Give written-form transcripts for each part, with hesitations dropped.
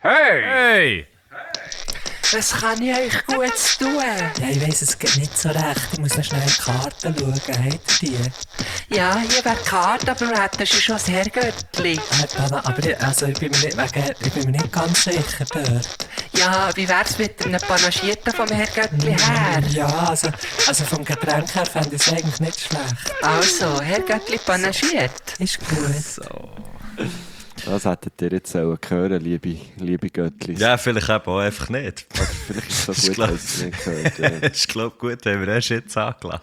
Hey! Was kann ich euch Gutes tun? Ja, ich weiss es geht nicht so recht. Ich muss noch schnell in die Karten schauen. Habt ihr die? Ja, hier wäre die Karte, aber wir hätten schon das Herrgöttli. Aber ich bin mir nicht ganz sicher dort. Ja, wie wär's mit einem Panagierten vom Herrgöttli her? Ja, also vom Getränk her fände ich es eigentlich nicht schlecht. Also, Herrgöttli panagiert. Ist gut. So. Das hättet ihr jetzt hören, liebe Göttlis. Ja, vielleicht eben auch einfach nicht. Oder vielleicht ist es so gut, glaub- dass ihr es nicht gehört. Ja. Ich glaube, gut, haben wir erst jetzt angelassen.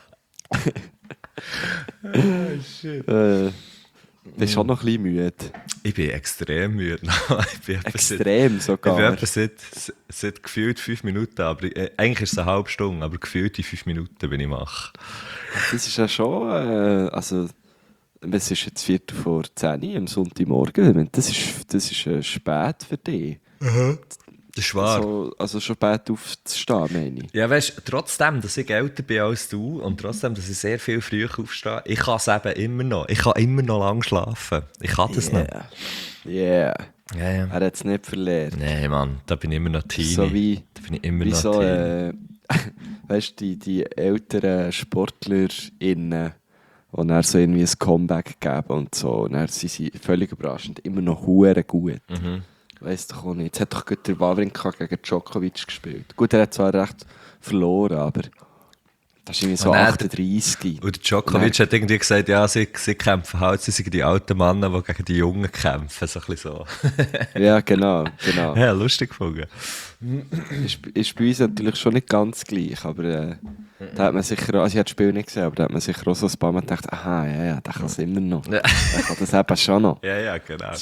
Bist schon noch ein bisschen müde. Ich bin extrem müde. Ich bin etwa Extrem sogar. Ich bin etwa seit gefühlt 5 Minuten, aber eigentlich ist es eine halbe Stunde, aber gefühlt in 5 Minuten bin ich wach. Das ist ja schon, also es ist jetzt 10:15 am Sonntagmorgen. Ich meine, das ist spät für dich. Das ist wahr. Also schon spät aufzustehen, meine ich. Ja, weißt du, trotzdem, dass ich älter bin als du und trotzdem, dass ich sehr viel früher aufstehe, ich kann es eben immer noch. Ich kann immer noch lang schlafen. Ich kann das noch. Yeah. Ja, ja. Er hat es nicht verlernt. Nein, Mann, da bin ich immer noch Teenie. So wie, da bin ich immer wie noch so, Teenie. weißt du, die älteren SportlerInnen, die dann so irgendwie ein Comeback geben und so. Und dann sind sie völlig überraschend immer noch hure gut. Weiss doch auch nicht. Jetzt hat doch gerade der Wawrinka gegen Djokovic gespielt. Gut, er hat zwar recht verloren, aber das ist irgendwie so Und er- 38. Und der Djokovic hat irgendwie gesagt, ja, sie kämpfen halt, sie sind die alten Männer, die gegen die Jungen kämpfen. So ein bisschen so. Ja, genau. Ja, lustig gefunden. Ist bei uns natürlich schon nicht ganz gleich, aber da hat man sicher auch, also ich habe das Spiel nicht gesehen, aber da hat man sicher auch so ein paar Mal gedacht, aha, ja, der kann es immer noch. Ja. Der kann das eben schon noch. Ja, genau.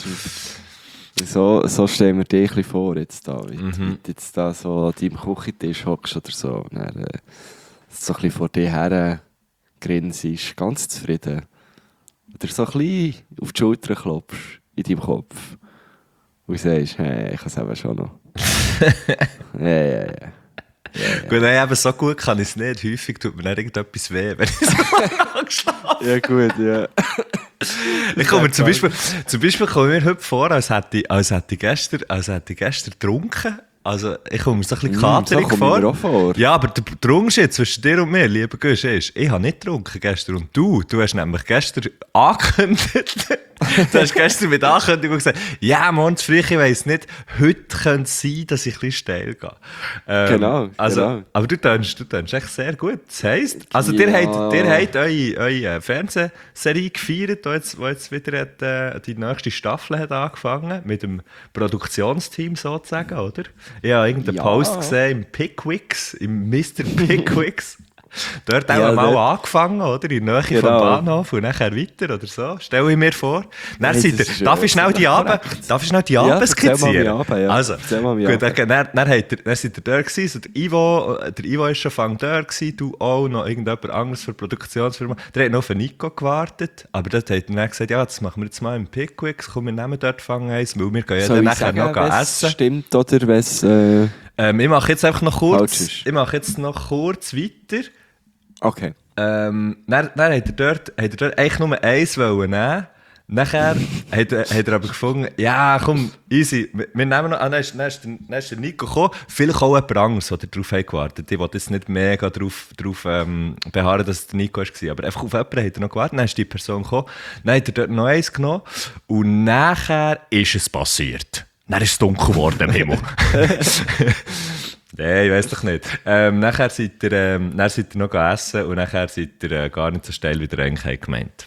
So stellen wir dir ein bisschen vor, jetzt da, wie du jetzt da so an deinem Küchentisch hockst oder so, und dann so ein bisschen vor dir her grinsest, ganz zufrieden. Oder so ein bisschen auf die Schulter klopfst, in deinem Kopf. Und sagst, hey, ich kann es eben schon noch. Ja. Gut, nein, eben so gut kann ich es nicht. Häufig tut mir dann irgendetwas weh, wenn ich so lange schlafe. Ja, gut, ja. Ich komme mir zum Beispiel komme mir heute vor, als hätte ich gestern getrunken. Also, ich komme mir so ein bisschen katerig so komme ich mir auch vor. Ja, aber der Unterschied zwischen dir und mir, lieber Gusch, ist, ich habe nicht getrunken gestern und du hast nämlich gestern angekündigt. Du hast gestern mit Ankündigung gesagt, ja, morgen früh, ich weiss nicht, heute könnte es sein, dass ich ein bisschen steil gehe. Genau. Aber du tönst echt sehr gut. Das heisst, also ihr habt eure Fernsehserie gefeiert, die jetzt wieder die nächste Staffel hat angefangen, mit dem Produktionsteam sozusagen, oder? Ich habe irgendeinen Post gesehen im Pickwicks, im Mr. Pickwicks. Dort haben wir mal angefangen, oder? In der Nähe vom Bahnhof und nachher weiter oder so. Stelle ich mir vor. Dann darf ich schnell die Abend skizzieren? Also, gut, dann seid ihr dort gewesen. So, der Ivo war schon von dort gewesen, du auch, noch irgendjemand anderes für die Produktionsfirma. Der hat noch auf den Nico gewartet, aber dort hat er dann gesagt, ja, das machen wir jetzt mal im Pickwick, komm, wir nehmen dort fangen eins, weil wir gehen ja dann nachher noch essen. Stimmt, oder was? Ich mache jetzt einfach noch kurz, weiter. Okay. Dann hat er dort eigentlich nur eins nehmen. Nachher hat er aber gefunden, ja komm, easy, wir nehmen noch, dann ist der Nico gekommen, vielleicht auch jemand anderes, der darauf gewartet. Ich wollte jetzt nicht mega darauf beharren, dass es der Nico war, aber einfach auf jemanden hat er noch gewartet, dann ist die Person gekommen, dann hat er dort noch eins genommen und nachher ist es passiert. Dann ist es dunkel geworden im Himmel. Nein, ich weiss doch nicht. Nachher seid ihr noch essen und nachher seid ihr gar nicht so steil, wie ihr eigentlich gemeint.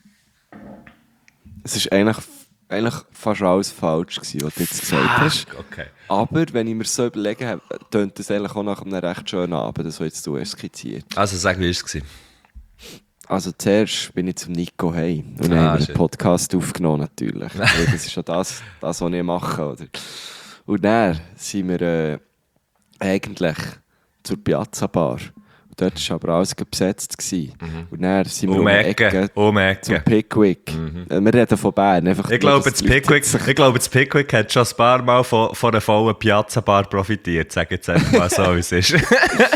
Es ist eigentlich fast alles falsch gewesen, was du jetzt gesagt hast. Okay. Aber wenn ich mir so überlegen habe, tönt das eigentlich auch nach einem recht schönen Abend, das, was jetzt du hast skizziert. Also sag, wie war es? Also zuerst bin ich zum Nico heim und dann haben wir einen Podcast aufgenommen natürlich. Weil das ist schon das, was ich mache. Oder? Und dann sind wir eigentlich zur Piazza Bar. Und dort war aber alles besetzt. Und dann sind wir um Ecke. zum Pickwick. Wir reden von Bern. Einfach Ich glaube, das Pickwick hat schon ein paar Mal von einer vollen Piazza Bar profitiert. Sag jetzt einfach mal so, wie es ist.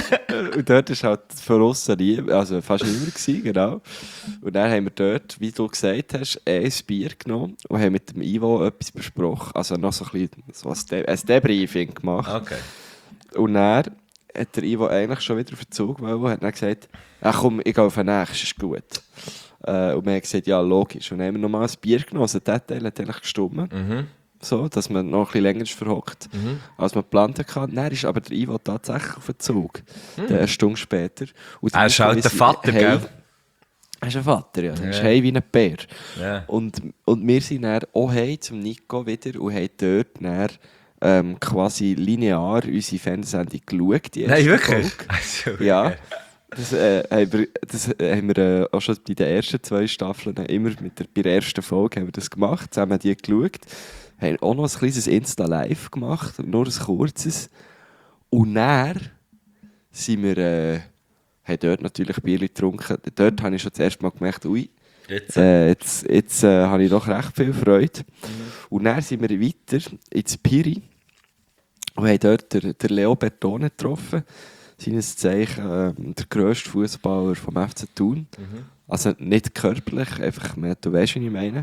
Und dort war halt von aussen also fast niemand gewesen, genau. Und dann haben wir dort, wie du gesagt hast, ein Bier genommen und haben mit dem Ivo etwas besprochen. Also noch so ein bisschen so ein Debriefing gemacht. Okay. Und dann hat der Ivo eigentlich schon wieder auf den Zug wollen und hat dann gesagt, komm, ich gehe auf den nächsten, ist gut. Und wir haben gesagt, ja, logisch. Und dann haben wir nochmal ein Bier genommen, also der Teil hat eigentlich gestimmt. So, dass man noch ein bisschen länger ist verhockt, als man geplant hat. Dann ist aber der Ivo tatsächlich auf den Zug. Eine Stunde später. Und Er ist halt der Vater, gell? Er ist ein Vater, ja. Er ist heim wie ein Bär. Ja. Und wir sind dann auch heim zum Nico wieder und haben dort dann, quasi linear unsere Fernsehsendung geschaut. Die Nein, erste wirklich? Folge. Also, Ja. Das haben wir auch schon bei den ersten 2 Staffeln immer bei der ersten Folge haben wir das gemacht, zusammen die geschaut. Wir haben auch noch ein kleines Insta-Live gemacht, nur ein kurzes. Und dann sind wir, haben dort natürlich Bier getrunken. Dort habe ich schon das erste Mal gemerkt, ui, jetzt habe ich doch recht viel Freude. Und dann sind wir weiter ins Piri und haben dort den Leo Bertone getroffen. Seines Zeichen der grösste Fußballer vom FC Thun. Also nicht körperlich, einfach mehr, du weißt, wie ich meine.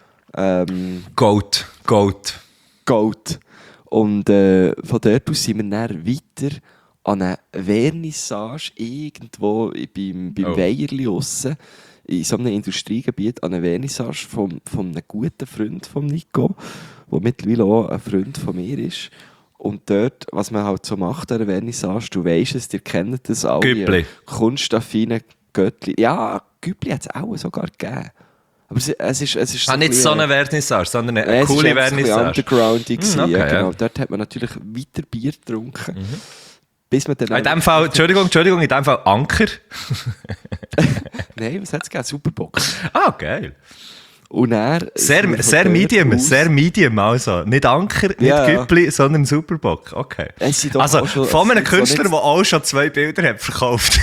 Goat. Goat. Und von dort aus sind wir dann weiter an eine Vernissage irgendwo beim Weierli aussen, in so einem Industriegebiet, an eine Vernissage von einem guten Freund von Nico, der mittlerweile auch ein Freund von mir ist. Und dort, was man halt so macht an der Vernissage, du weisst es, ihr kennt das alle. Güppli. Kunstaffine Göttli. Ja, Güppli hat es auch sogar gegeben. Aber es ist so Nicht so eine Vernissage, sondern eine coole Vernissage. Es war undergroundig. Okay, ja, genau. ja. Dort hat man natürlich weiter Bier getrunken. Bis man dann In dem Fall, Entschuldigung, in dem Fall Anker. Nein, was hat es gegeben? Superbox. Ah, geil. Und dann Sehr medium also. Nicht Anker, nicht Güppli, sondern Superbock. Okay. Also von einem Künstler, der auch schon 2 Bilder hat verkauft.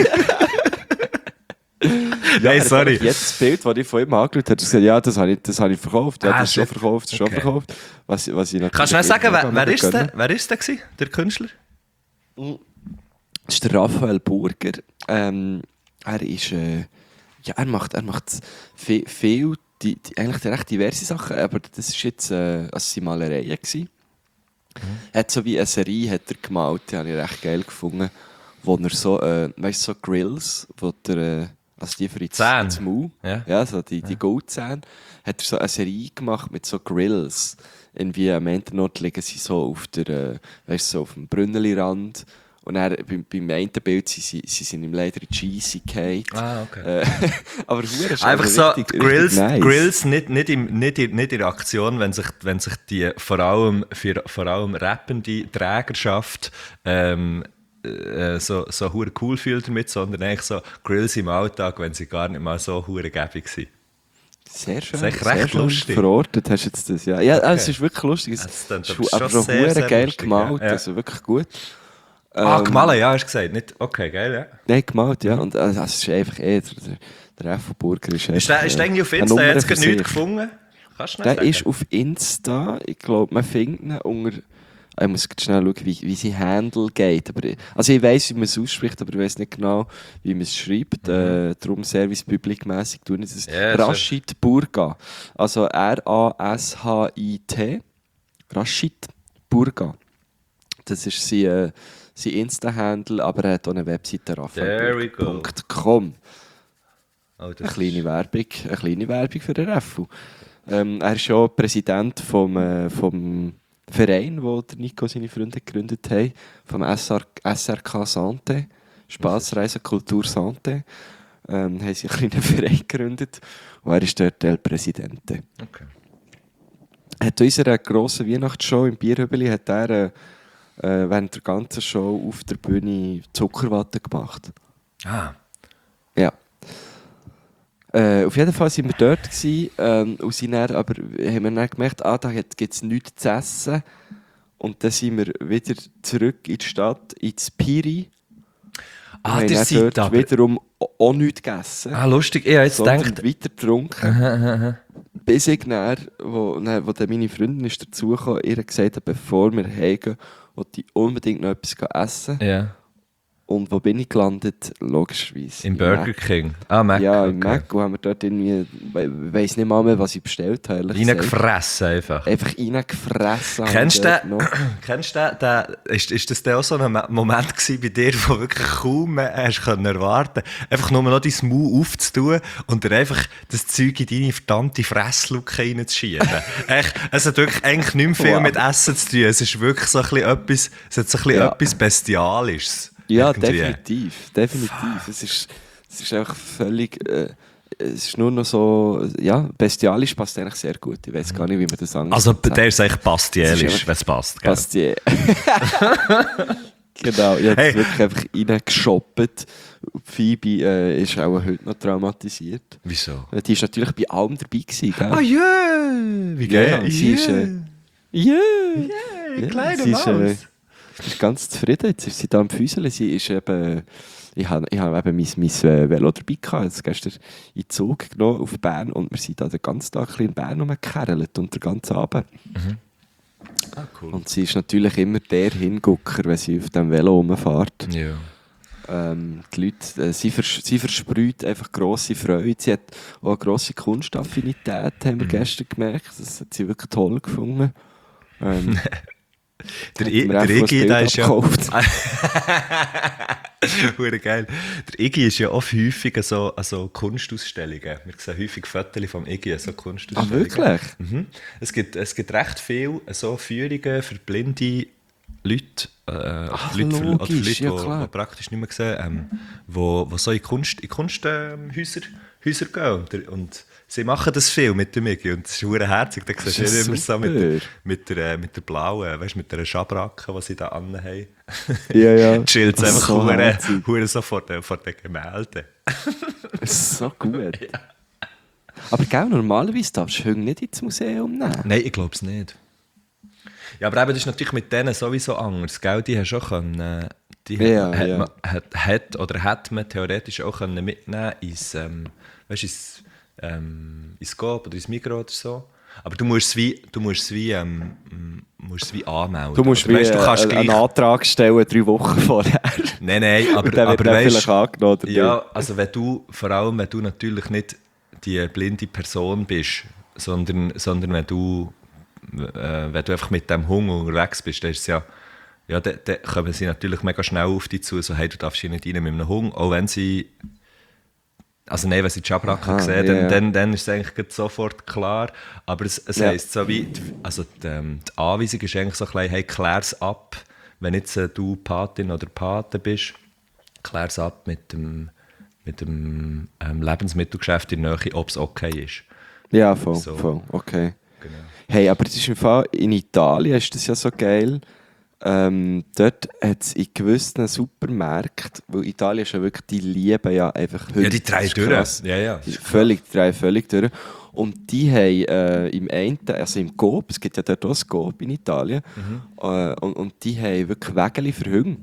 Hey, sorry. Jetzt das Bild, das ich von ihm angeschaut habe, hat gesagt, ja, das habe ich verkauft. Ja, das ist schon shit. verkauft, das ist schon verkauft. Was ich natürlich Kannst du mir sagen, wer ist der gewesen, der Künstler? Das ist der Raphael Burger. Er ist, er macht viel eigentlich recht diverse Sachen, aber das war jetzt also Malereien gewesen. Er hat so wie eine Serie hat er gemalt, die habe ich recht geil gefunden, wo er so, weißt du, so Grills, wo der, also die für ins Maul, ja, so die Goldzähne, hat er so eine Serie gemacht mit so Grills. Irgendwie am Endnot liegen sie so auf der, weißt du, so auf dem Brünneli-Rand. Und dann, beim einen Bild sie sind im Leder in Cheesy gefallen. Ah, okay. Aber ist einfach so richtig, Grills, richtig nice. Grills nicht in der Aktion, wenn sich die vor allem rappende Trägerschaft so hure cool fühlt damit, sondern eigentlich so Grills im Alltag, wenn sie gar nicht mal so hure gäbig sind. Sehr schön. Das ist echt recht lustig. Verortet hast du jetzt das, ja. Ja, Okay. Es ist wirklich lustig. Es ist aber schon so sehr, hure sehr geil lustig, gemalt, ja. also wirklich gut. Gemalt, ja, hast du gesagt. Nicht, okay, geil, ja. Nein, gemalt, ja. Und es ist einfach der F. Burger ist Ist der irgendwie auf Insta jetzt gerade nichts gefunden? Kannst du nicht Der sagen? ist auf Insta, ich glaube, man findet ihn unter... Ich muss schnell schauen, wie sein Handle geht. Also ich weiss, wie man es ausspricht, aber ich weiss nicht genau, wie man es schreibt. Darum Service-Public-mässig tun ich das. Ja, Rashid Burga. Also R-A-S-H-I-T. Rashid Burga. Das ist sein Insta-Handle, aber er hat auch eine Webseite, raphaelburg.com. Eine kleine Werbung für den Raffu. Er ist ja Präsident vom Verein, wo der Nico seine Freunde gegründet haben, vom SRK Santé, Spassreise Kultur Santé, haben sie einen kleinen Verein gegründet und er ist dort der Präsidente. Okay. Hat unserer grossen Weihnachtsshow im Bierhübeli hat er während der ganzen Show auf der Bühne Zuckerwatte gemacht. Ah. Ja. Auf jeden Fall waren wir dort und sind dann, aber haben wir dann gemerkt, da gibt es nichts zu essen. Und dann sind wir wieder zurück in die Stadt, ins Piri. Der haben seid dort aber... wiederum auch nichts gegessen. Lustig. Ich habe jetzt sondern gedacht... weiter getrunken. Bis ich dann, wo dann meine Freundin ist dazugekommen, ihr gesagt hat, bevor wir heimgehen, wollte ich unbedingt noch etwas essen. Ja. Und wo bin ich gelandet? Logischerweise. Im Burger Mac. King. Ah, Mac. Ja, im okay. Mac. Und haben wir dort irgendwie, ich weiss nicht mal mehr, was ich bestellt habe. ehrlich gesagt. Reingefressen einfach. Einfach reingefressen. Kennst du habe ich den? dort noch. Kennst du den? Ist das dann auch so ein Moment gewesen bei dir, wo wirklich kaum mehr hast können erwarten, einfach nur noch dein Maul aufzutun und dir einfach das Zeug in deine verdammte Fressluke reinzuschieben? Echt, es hat wirklich eigentlich nicht mehr viel Wow. mit Essen zu tun. Es ist wirklich so ein bisschen etwas, es hat so ein bisschen Ja. etwas Bestialisches. Ja, Irgendwie. definitiv. Es ist einfach völlig, es ist nur noch so, ja, bestialisch passt eigentlich sehr gut. Ich weiß gar nicht, wie man das anders Also sagt. der ist eigentlich bastielisch, einfach- wenn es passt. Gell? Passt je. Genau, ich habe Hey. es wirklich einfach reingeshoppt. Phoebe ist auch heute noch traumatisiert. Wieso? Die ist natürlich bei allem dabei gewesen, gell? Ah ja, wie geil. Ja, sie ist, ja, kleine sie ist, Maus. ist ganz zufrieden. Jetzt ist sie da am Füßeln. Sie ist eben, ich habe eben mein Velo dabei gehabt. Jetzt gestern in den Zug genommen auf Bern und wir sind da den ganzen Tag ein bisschen in Bern rumgekerlt und den ganzen Abend. Ah, cool. Und sie ist natürlich immer der Hingucker, wenn sie auf dem Velo rumfährt. Ja. Die Leute, sie versprüht einfach grosse Freude. Sie hat auch eine grosse Kunstaffinität, haben wir gestern gemerkt. Das hat sie wirklich toll gefunden. Der Hat mir einfach Iggy, ein der Bild ist ja... abgekauft. Hure geil. Der Iggy ist ja oft häufig an so Kunstausstellungen. Wir sehen häufig Fotos vom Iggy an so Ah, Kunstausstellungen. wirklich? Mhm. Es gibt recht viele so Führungen für blinde Leute, logisch, ja, klar. die praktisch nicht mehr sehen, wo so in Kunsthäuser Häuser gehen. Und sie machen das viel mit dem Iggy und es ist verdammt herzig. Da siehst du Das ist immer so super. mit der blauen, weißt, mit der Schabracke, die sie da anhaben. Ja, ja. Chillt Das ist einfach so hure herzig. so vor den Gemälden. Das ist so gut. Aber gell, normalerweise darfst du Hunde nicht ins Museum nehmen. Nein, ich glaube es nicht. Ja, aber eben, das ist natürlich mit denen sowieso anders. Gell? Die hast du auch können, die Ja, hat, ja. Man, hat man theoretisch auch können mitnehmen ins, weißt, ins Coop oder ins Migros oder so. Aber du musst es wie anmelden. Du musst Oder, wie weißt, du kannst einen Antrag stellen 3 Wochen vorher. Nein, aber, Und der wird aber dann weißt, vielleicht angenommen. oder ja, also vor allem wenn du natürlich nicht die blinde Person bist, sondern wenn du einfach mit dem Hund unterwegs bist, dann ist es ja, dann kommen sie natürlich mega schnell auf dich zu, so hey, du darfst hier nicht rein mit einem Hund, auch wenn sie, also nein, wenn sie die Schabracke Aha, sehen, ja. dann ist es eigentlich gleich sofort klar, aber es Ja. heisst so wie, also die Anweisung ist eigentlich so ein bisschen, hey, klär's ab, wenn jetzt du Patin oder Pate bist, klär's ab mit dem Lebensmittelgeschäft in der Nähe, ob es okay ist. Ja, voll, So. voll, okay. Genau. Hey, aber das ist im Fall, in Italien ist das ja so geil. Dort hat es in gewissen Supermärkten, weil Italien ist ja wirklich, die lieben ja einfach Hunde. Ja, die drei Das ist durch. krass. Ja. Die drei völlig durch. Und die haben im einen, also im Coop, es gibt ja dort auch ein Coop in Italien, und die haben wirklich Wägeli für Hunde.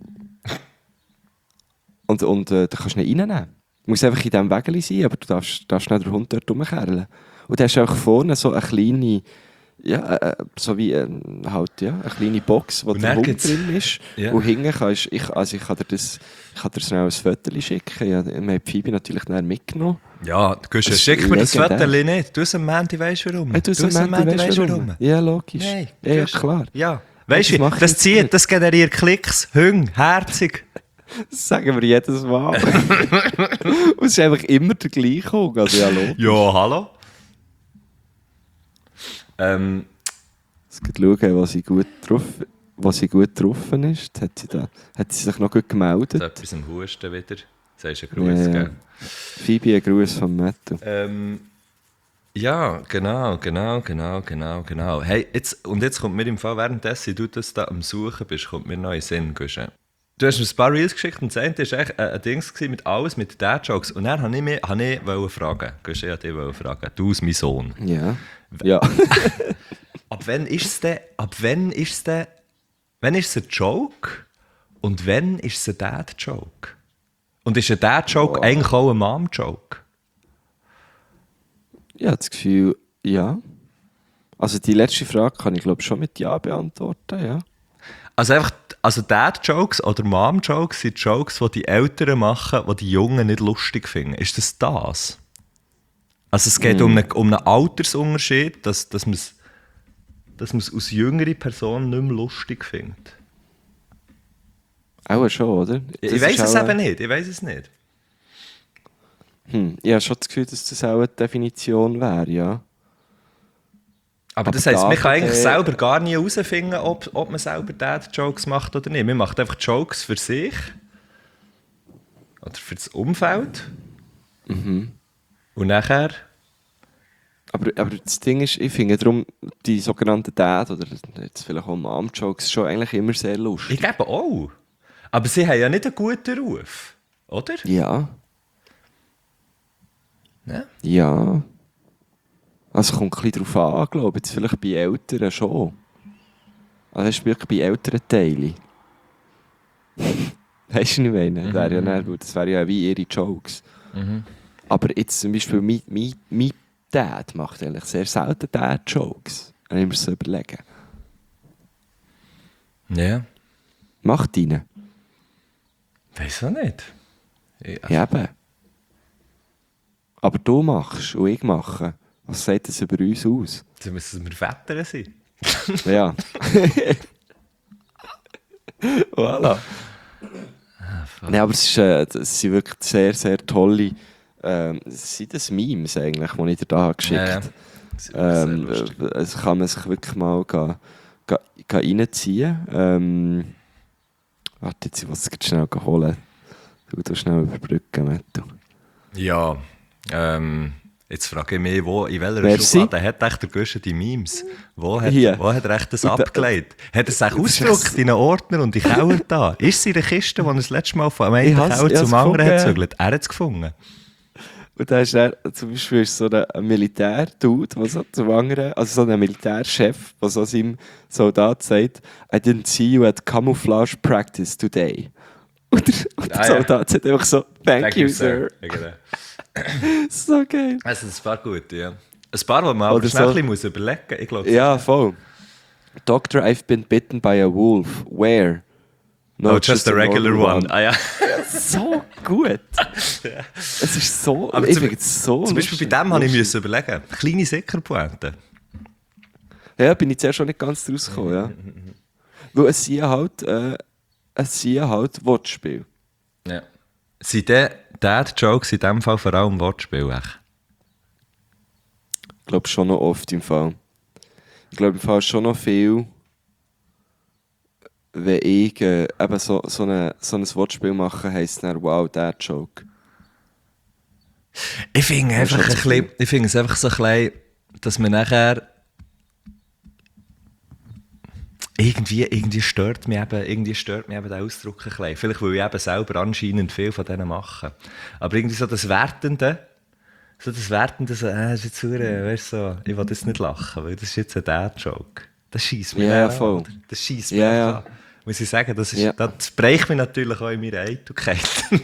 Und da kannst du nicht reinnehmen. Du musst einfach in diesem Wägeli sein, aber du darfst nicht den Hund dort rumkerlen. Und da hast du auch vorne so eine kleine, ja, so wie halt, ja, eine kleine Box, wo Und der dann Hund gibt's- drin ist. Ja. Und hinten kannst ich kann dir schnell ein Foto schicken. Ja, wir haben Phoebe natürlich dann mitgenommen. Ja, Das ist schick mir das legendär. Foto nicht. Du am Mandy weisst warum. Hey, du am Mandy weisst warum. Ja, logisch. Nein, ja, du hast- klar. Ja. Weißt Das du, mache ich das jetzt zieht, nicht. das generiert Klicks, Hüng, herzig. Das sagen wir jedes Mal. Und es ist einfach immer der gleiche Hund. Also, ja, logisch. Ja, hallo. Jetzt schauen, was sie gut getroffen ist. Hat sie sich noch gut gemeldet. So etwas am Husten wieder. Sagst du einen Gruß, Ja. gell? Phoebe, ein Gruß von Matthew. Ja, genau. Hey, jetzt kommt mir im Fall, währenddessen du das da am Suchen bist, kommt mir noch in den Sinn, Guschen. Du hast mir ein paar Reels geschickt und das eine war echt ein Ding mit alles, mit Dad-Jokes. Und dann wollte ich fragen, Guschen, ich wollte dich fragen, du als mein Sohn. Ja. Ja. Ab wann ist es ein Joke und wann ist es ein Dad-Joke? Und ist ein Dad-Joke eigentlich auch ein Mom-Joke? Ich habe das Gefühl, ja. Also die letzte Frage kann ich glaube schon mit Ja beantworten, ja. Also einfach, Also Dad-Jokes oder Mom-Jokes sind Jokes, die die Eltern machen, die die Jungen nicht lustig finden. Ist das das? Also es geht um einen Altersunterschied, dass man es als jüngere Person nicht mehr lustig findet. Auch schon, oder? Ich weiß es eben nicht. Ich weiß es nicht. Ich habe schon das Gefühl, dass das auch eine Definition wäre, ja. Aber das heisst, man kann eigentlich selber gar nie herausfinden, ob man selber Dad-Jokes macht oder nicht. Man macht einfach Jokes für sich oder für das Umfeld. Und nachher... Aber das Ding ist, ich finde darum die sogenannten Dad- oder jetzt vielleicht auch Mom-Jokes schon eigentlich immer sehr lustig. Ich glaube auch. Aber sie haben ja nicht einen guten Ruf, oder? Ja. Ja. Ja. Also kommt ein bisschen darauf an, glaube ich. Jetzt vielleicht bei Eltern schon. Also hast du wirklich bei älteren Teilen. Weißt du, was ich meine? Das wäre ja wie ihre Jokes. Aber jetzt zum Beispiel mein Dad macht eigentlich sehr selten Dad-Jokes. Wenn ich mir das so überlege. Ja. Macht ihn. Weiß auch nicht. Ja, eben. Aber du machst und ich mache. Was sagt das über uns aus? Dann müssen wir Väter sein. Ja. Voilà. Ja, aber es sind wirklich sehr, sehr tolle sind das Memes eigentlich, die ich dir da habe geschickt habe. Das kann man sich wirklich mal reinziehen. Warte, jetzt, ich muss es schnell holen. Du schnell überbrücken, Matto. Ja, jetzt frage ich mich, in welcher Schublade hat echt der Gösche die Memes? Wo hat er echt das abgelegt? Hat er sich ausgedruckt in einen Ordner und in den Keller da? Ist es in der Kiste, die er das letzte Mal von einem Keller zum anderen hat gezügelt? Er hat es gefunden. Und da ist er, zum Beispiel so ein Militär-Dude, der so zum anderen, also so ein Militärchef, der so seinem Soldat sagt, I didn't see you at camouflage practice today. Und der Soldat sagt einfach so, thank you, sir. So geil. Also ein paar gute, ja. Ein paar, die man aber schnell ein bisschen überlegen muss. Ich glaube, ja, voll. Doctor, I've been bitten by a wolf. Where? No, just a regular one. Ah ja. So gut. Es ist so... Aber ich finde es so zum Beispiel bei dem habe ich überlegen. Kleine Sickerpointe. Ja, bin ich zuerst schon nicht ganz draus gekommen, ja. Weil es sind halt Wortspiel. Ja. Sind Dad-Jokes in diesem Fall vor allem Wortspiel? Ich glaube schon noch oft im Fall. Ich glaube im Fall schon noch viel, wenn ich eben so ein Wortspiel mache, heisst es dann, wow, Dad-Joke. Ich finde es einfach so ein bisschen, dass man nachher irgendwie stört mich eben der Ausdruck ein bisschen. Vielleicht, weil ich eben selber anscheinend viel von denen mache. Aber irgendwie so das Wertende, so, ist jetzt verdammt, weißt du, so, ich will das nicht lachen, weil das ist jetzt ein Dad-Joke. Das scheisst mich ja, voll. An. Das scheisst mich an. Muss ich sagen, das bricht mich natürlich auch in meiner Eitelkeit.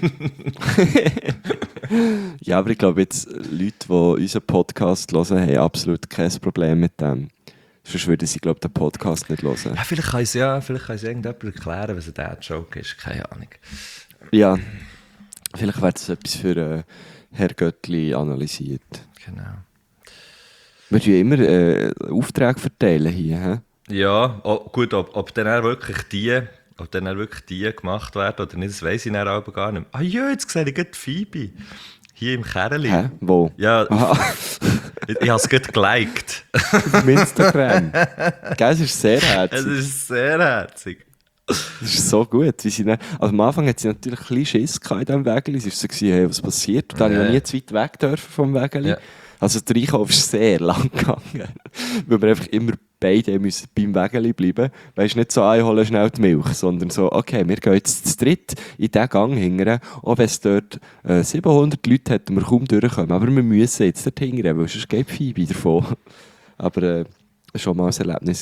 Ja, aber ich glaube jetzt, Leute, die unseren Podcast hören, haben absolut kein Problem mit dem. Sonst würden sie, glaube ich, den Podcast nicht hören. Ja, vielleicht kann es irgendjemand erklären, was ein Dad-Joke ist. Keine Ahnung. Ja, vielleicht wäre das etwas für Herr Göttli analysiert. Genau. Wir tun immer Aufträge verteilen hier, hä? Ja, gut, ob dann wirklich die gemacht werden oder nicht, das weiss ich dann aber gar nicht mehr. Ah ja, jetzt sehe ich gerade Phoebe. Hier im Kerli. Hä? Wo? Ja, ich habe es gerade geliked. Auf Instagram. Gell, es ist sehr herzig. Es ist sehr herzig. Das ist so gut. Wie sie dann, also am Anfang hat sie natürlich ein bisschen Schiss in diesem Wägeli. Sie war so, hey, was passiert? Und dann habe ich noch nie zu weit weg dürfen vom Wägeli. Ja. Also der Einkauf ist sehr lang gegangen. Weil wir einfach immer beide müssen beim Wägeli bleiben. Weißt du, nicht so, ich hole schnell die Milch, sondern so, okay, wir gehen jetzt zu dritt in diesen Gang hingern. Auch wenn es dort 700 Leute hat und wir kaum durchkommen. Aber wir müssen jetzt dort hingern, weil sonst geht Phoebe davon. Aber das war schon mal ein Erlebnis.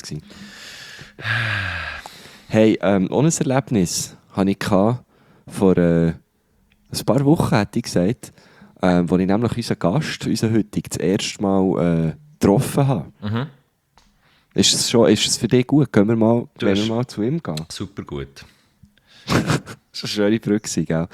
Hey, ohne ein Erlebnis hatte ich vor ein paar Wochen, hätte ich gesagt, wo ich nämlich unseren Gast, unseren heutigen, das erste Mal getroffen habe. Mhm. Ist es für dich gut? Gehen wir mal zu ihm gehen? Super gut. Das war eine schöne Brücke, gell?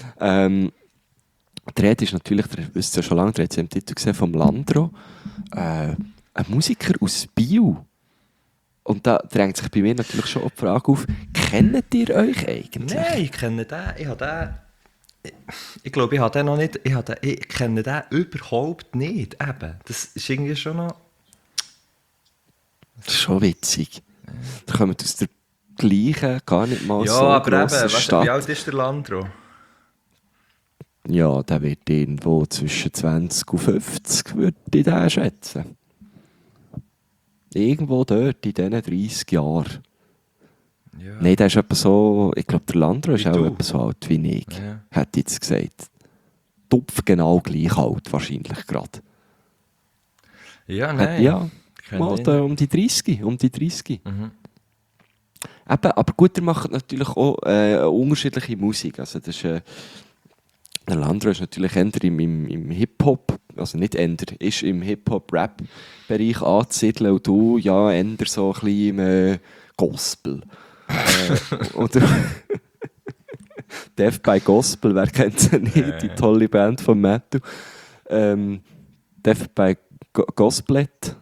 Der Rede ist natürlich, ihr wisst ja schon lange, der hat es im Titel gesehen, vom Landro. Ein Musiker aus Biel. Und da drängt sich bei mir natürlich schon die Frage auf, kennt ihr euch eigentlich? Nein, ich kenne den. Ich glaube, ich habe den noch nicht. Ich kenne den überhaupt nicht. Eben. Das ist irgendwie schon noch. Das ist schon witzig. Da kommen aus der gleichen, gar nicht mal Ja, so aber eben, grossen weißt du, Stadt. wie alt ist der Landro? Ja, der wird irgendwo zwischen 20 und 50, würde ich den schätzen. Irgendwo dort, in diesen 30 Jahren. Ja. Nein, der ist etwa so, ich glaube, der Landro ist Wie auch du. etwa so alt wie ich, Ja. hätte ich jetzt gesagt. Tupf genau gleich alt, wahrscheinlich gerade. Ja, nein. Ja, Kenn mal ich da um die 30. Mhm. Eben, aber gut, er macht natürlich auch unterschiedliche Musik. Also das ist, der Landro ist natürlich eher im Hip-Hop, also nicht eher, ist im Hip-Hop-Rap-Bereich anzusiedeln und du ja eher so ein bisschen im Gospel. Oder Death by Gospel, wer kennt sie nicht, die tolle Band von Matthew. Death by Gospelate.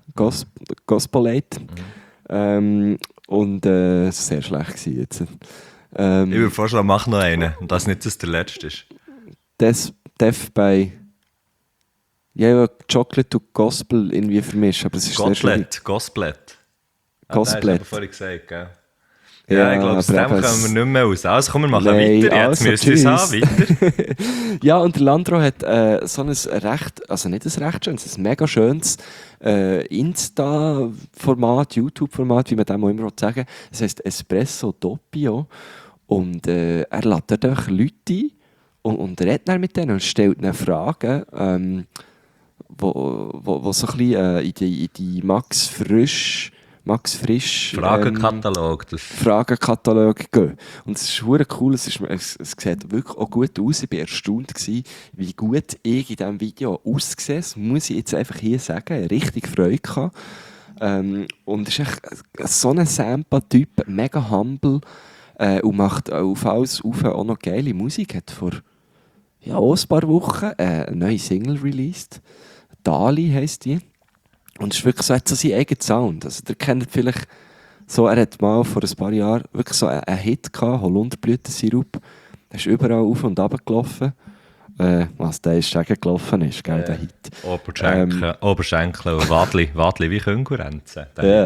Und sehr schlecht gewesen jetzt. Ich würde vorschlagen, mach noch einen. Und das nicht, dass der letzte ist. Death by... Ja, Chocolate und Gospel irgendwie vermischt, aber es ist sehr schwierig. Gosplet. Gosplet. Das hast du vorhin gesagt, gell? Ja, ich glaube, aus dem aber eben kommen wir nicht mehr raus. Also komm, wir machen Nein, weiter. Jetzt also, müsst ihr es haben, weiter. Ja, und der Landro hat so ein recht, also nicht ein recht schönes, ein mega schönes Insta-Format, YouTube-Format, wie man dem auch immer sagen will. Das heisst Espresso Doppio. Und er lädt dort Leute ein und redet dann mit denen und stellt ihnen Fragen, wo so ein bisschen in die Max Frisch Fragenkatalog. Fragenkatalog gehen. Und es ist super cool, es sieht wirklich auch gut aus. Ich war erstaunt, wie gut ich in diesem Video aussehe. Das muss ich jetzt einfach hier sagen. Ich hatte richtig Freude gehabt. Und es ist echt so ein Sampa-Typ, mega humble und macht auf alles auf auch noch geile Musik. Hat vor auch ein paar Wochen eine neue Single released. Dali heisst die. Und es ist wirklich so, hat so seinen eigenen Sound. Also, ihr kennt vielleicht so, er hat mal vor ein paar Jahren wirklich so einen Hit gehabt, Holunderblütensirup. Der ist überall auf und runter gelaufen. Was der ist, gelaufen ist, gell, der Hit. Oberschenkel und Wadli wie Konkurrenzen. Ja.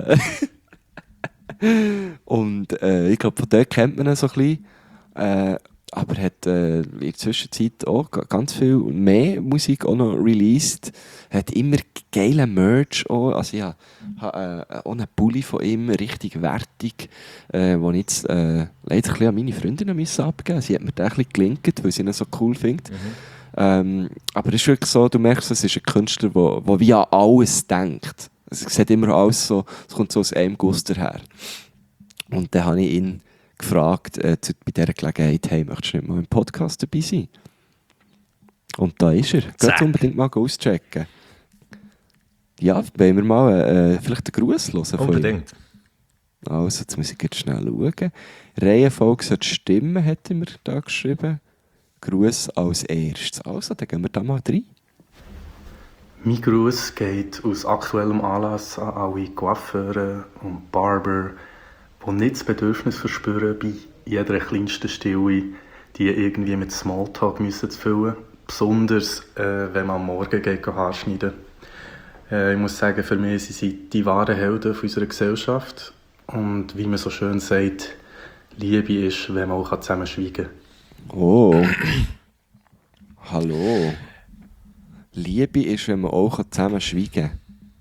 Und ich glaube, von dort kennt man ihn so ein bisschen. Aber hat in der Zwischenzeit auch ganz viel mehr Musik auch noch released. Hat immer geile Merch auch. Also ich habe auch einen Pulli von ihm, richtig wertig, den ich jetzt leider ein bisschen an meine Freundin abgeben musste. Sie hat mir den ein bisschen gelinkt, weil sie ihn so cool findet. Aber es ist wirklich so, du merkst, es ist ein Künstler, der wie an alles denkt. Also, es sieht immer alles so, es kommt so aus einem Guss daher. Und dann habe ich ihn gefragt, bei dieser Gelegenheit, hey, möchtest du nicht mal im Podcast dabei sein? Und da ist er. Geht unbedingt mal auschecken. Ja, wollen wir mal vielleicht einen Gruß hören von ihm? Unbedingt. Also, jetzt muss ich jetzt schnell schauen. Reihenfolge sollte stimmen, hat er mir da geschrieben. Gruß als erstes. Also, dann gehen wir da mal rein. Mein Gruß geht aus aktuellem Anlass an alle Coiffeure und Barber, die nicht das Bedürfnis verspüren, bei jeder kleinsten Stille die irgendwie mit Smalltalk müssen zu füllen. Besonders, wenn man am Morgen geht Haarschneiden. Ich muss sagen, für mich sind sie die wahren Helden unserer Gesellschaft. Und wie man so schön sagt, Liebe ist, wenn man auch zusammen schweigen kann. Oh. Hallo. Liebe ist, wenn man auch zusammen schweigen kann.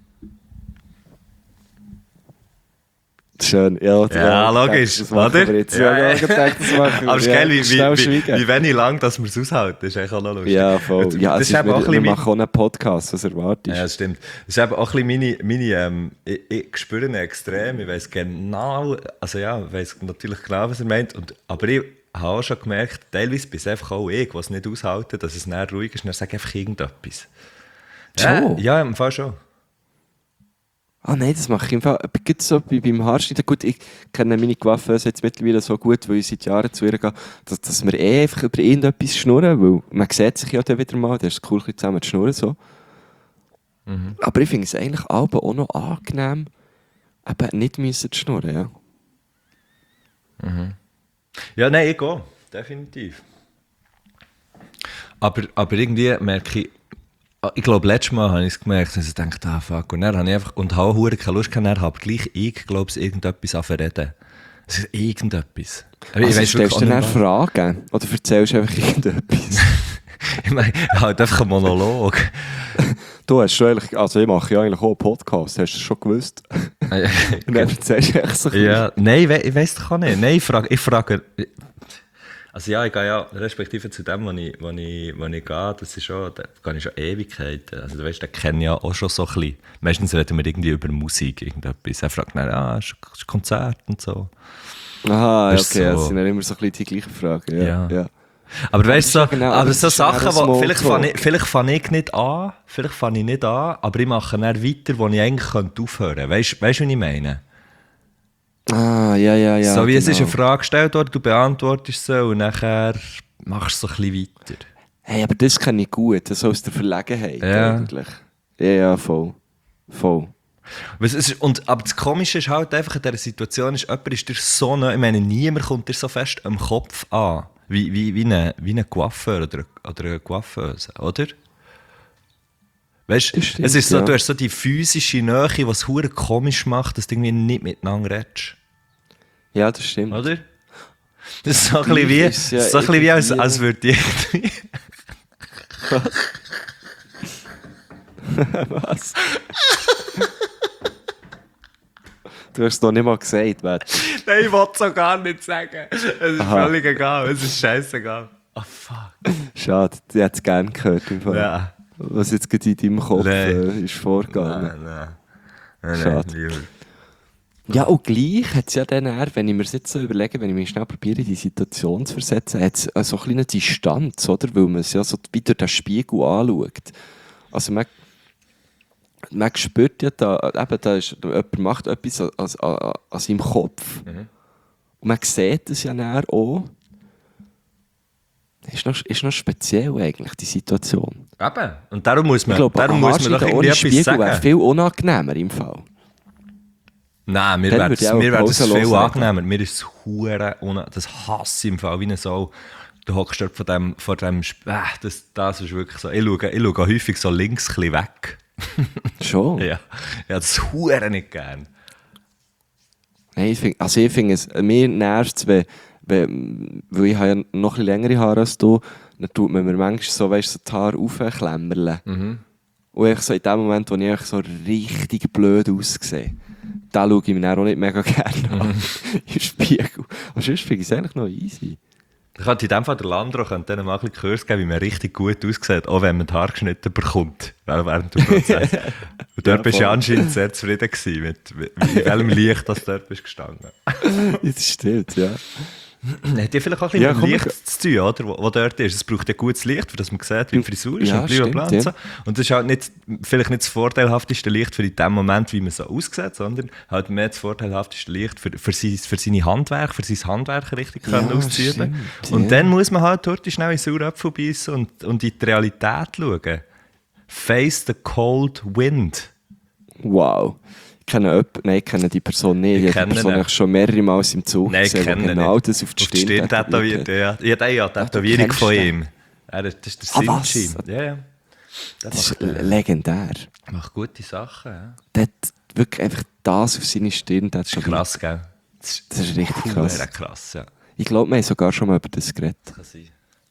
Schön, Ja, logisch, das machen oder? wir jetzt. Ja. Ich gedacht, das machen wir. Aber es ist geil, Schnell schweigen. wie wenig lang dass wir es aushalten. Das ist eigentlich auch noch lustig. Ja, voll. Ja, das es ist eben auch ein wir bisschen machen auch einen Podcast, was erwartest Ja, das stimmt. Das ist eben auch ein bisschen meine ich spüre ihn extrem. Ich weiss genau, also ja, ich weiss natürlich genau, was er meint. Aber ich habe auch schon gemerkt, teilweise bin es einfach auch ich, was nicht aushalte, dass es näher ruhig ist und dann sage ich einfach irgendetwas. Schon? Ja, im Fall schon. Ah nein, das mache ich im Fall. Aber gerade so beim Haarschneiden. Gut, ich kenne meine Coiffeuse jetzt mittlerweile so gut, weil ich seit Jahren zu ihr gehe, dass wir einfach über irgendetwas schnurren, weil man sieht sich ja dann wieder mal, das ist cool, ein bisschen zusammen zu schnurren. So. Aber ich finde es eigentlich auch noch angenehm, eben nicht müssen zu schnurren, ja. Ja, nein, ich gehe. Definitiv. Aber irgendwie merke ich glaube, letztes Mal habe ich es gemerkt, dass ich dachte, fuck. Und dann habe ich einfach, und habe keine Lust gehabt, aber gleich ich, glaube ich, irgendetwas anreden. Es ist irgendetwas. Aber Also weiss stellst du wirklich dann auch nicht Fragen? Oder erzählst du einfach irgendetwas? ich meine, halt einfach ein Monolog. Du hast schon eigentlich, also ich mache ja eigentlich auch einen Podcast, hast du das schon gewusst? Und dann erzählst du echt so Ja, nein, ich weiss doch auch nicht. Nein, ich frage also ja, ich gehe ja, respektive zu dem, wo ich gehe, das ist schon, da gehe ich schon Ewigkeiten. Also du weißt, den kenne ich ja auch schon so ein bisschen. Meistens reden wir irgendwie über Musik, irgendetwas. Er fragt dann, ist ein Konzert und so. Aha, Das ist okay, das so- sind dann immer so ein bisschen die gleichen Fragen. Ja. Ja. Aber weißt du, so, genau, aber das so ist eher Sachen, ein vielleicht Smalltalk. fange ich nicht an, aber ich mache dann weiter, wo ich eigentlich aufhören könnte. Weißt du, was ich meine? Ah, ja. So wie es ist genau. eine Frage gestellt worden, du beantwortest sie und nachher machst du so ein bisschen weiter. Hey, aber das kenne ich gut, das aus der Verlegenheit Ja. eigentlich. Ja, voll. Aber das Komische ist halt einfach in dieser Situation, jemand ist dir so nah, ich meine, niemand kommt dir so fest am Kopf an, wie ein Coiffeur oder eine Coiffeuse, oder? Weißt du, Das stimmt, es ist so, ja. du hast so die physische Nähe, die es hure komisch macht, dass du irgendwie nicht miteinander redest. Ja, das stimmt. Oder? Das ist so ein bisschen wie, Ist ja so ein bisschen wie irgendwie- als würde ich irgendwie... Was? Du hast es doch nicht mal gesagt, Wett. Nein, ich wollte es so gar nicht sagen. Es ist Aha. völlig egal, es ist scheißegal. Oh fuck. Schade, ich hätte es gerne gehört. Im Fall. Ja. Was jetzt gerade in deinem Kopf Nein. ist vorgegangen. Nein, Schade. lieber. Ja, und gleich hat es ja dann eher, wenn ich mir das jetzt so überlege, wenn ich mich schnell probiere, in die Situation zu versetzen, hat es so eine kleine Distanz, oder? Weil man es ja so wie durch den Spiegel anschaut. Also man spürt ja da, eben, jemand macht etwas an seinem Kopf. Und man sieht es ja dann auch. Ist noch speziell eigentlich, die Situation. Eben. Und darum muss Ich man, glaube, darum muss man doch irgendwie ohne etwas Spiegel wäre sagen. viel unangenehmer im Fall. Nein, mir Dann wäre würde ich auch es Pause viel hören. angenehmer. Mir ist es hure das hasse ich im Fall wie eine Sau. Du hockst dort von dem das ist wirklich so. Ich schaue häufig so links ein bisschen weg. Schon? Ja, das hure nicht gern. Nein, ich finde es, mir nervt es, weil ich habe ja noch ein bisschen längere Haare als du, dann tut man mir manchmal so, weißt, so die Haare aufklemmerle. Und ich so in dem Moment, wo ich eigentlich so richtig blöd aussehe, da schaue ich mir dann auch nicht mega gerne an, im Spiegel. Und sonst finde ich es eigentlich noch easy. Ich könnte in dem Fall der Landro denen mal ein bisschen Kurs geben, wie man richtig gut aussieht, auch wenn man die Haare geschnitten bekommt, während dem Prozess. Und dort bist du voll. anscheinend sehr zufrieden gewesen, mit in welchem Licht das dort bist gestanden. Das stimmt, ja. Hat ja vielleicht auch ein bisschen Ja, mit dem komm, Licht zu tun, oder? Wo dort ist. Es braucht ja gutes Licht, für das man sieht, wie die Frisur ist Ja, und blablabla stimmt, und so. ja. Und das ist halt nicht, vielleicht nicht das vorteilhafteste Licht für in dem Moment, wie man so aussieht, sondern halt mehr das vorteilhafteste Licht für seine Handwerk, für sein Handwerk richtig können auszuüben. stimmt, Und ja. dann muss man halt dort schnell in den sauren Apfel beißen und in die Realität schauen. Face the cold wind. Wow. Ich kenne die Person nicht. Ich habe kenne die Person ihn. eigentlich schon mehrere Mal im Zug Nein, ich gesehen, kenne wo ihn genau nicht. das auf die Stirn tätowiert. Ja. Ich habe eine Tätowierung kennst von den? ihm. Das ist der Ah, was? Sinchi. Ja, ja. Das ist legendär. Macht gute Sachen, ja. Der hat wirklich einfach das auf seine Stirn tätowiert. Krass, gell? Das ist richtig krass. Krass. Krass, ja. Ich glaube, wir haben sogar schon mal über das geredet. Kann sein.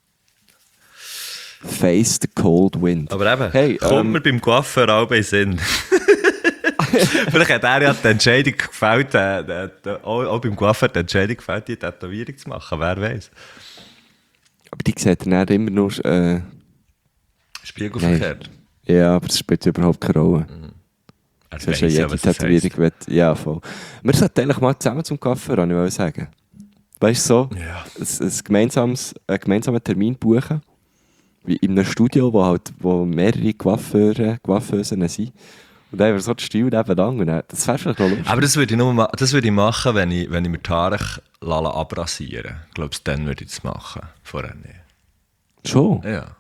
Face the cold wind. Aber eben, Hey, kommt mir beim Coiffeur auch bei Sinn. Vielleicht hat er ja die Entscheidung gefällt, auch beim Coiffeur die Entscheidung gefällt, die Tätowierung zu machen. Wer weiß. Aber die sieht dann immer nur... Spiegelverkehrt. ja, aber das spielt überhaupt keine Rolle. Er Das ist weiss ja ja, jede was das heisst. Tätowierung. Ja, voll. Wir sollten eigentlich mal zusammen zum Kaffee, wollte ich sagen. Weißt du, so Ja. einen gemeinsamen Termin buchen. Wie in einem Studio, wo mehrere Coiffeusen sind. Und dann haben wir so die Stühle nebeneinander. Und dann, das wäre vielleicht noch lustig. Aber das würde ich, das würde ich machen, wenn ich mir die Haare abrasieren. Ich glaube, dann würde ich das machen. Vorher nicht. Schon? Ja.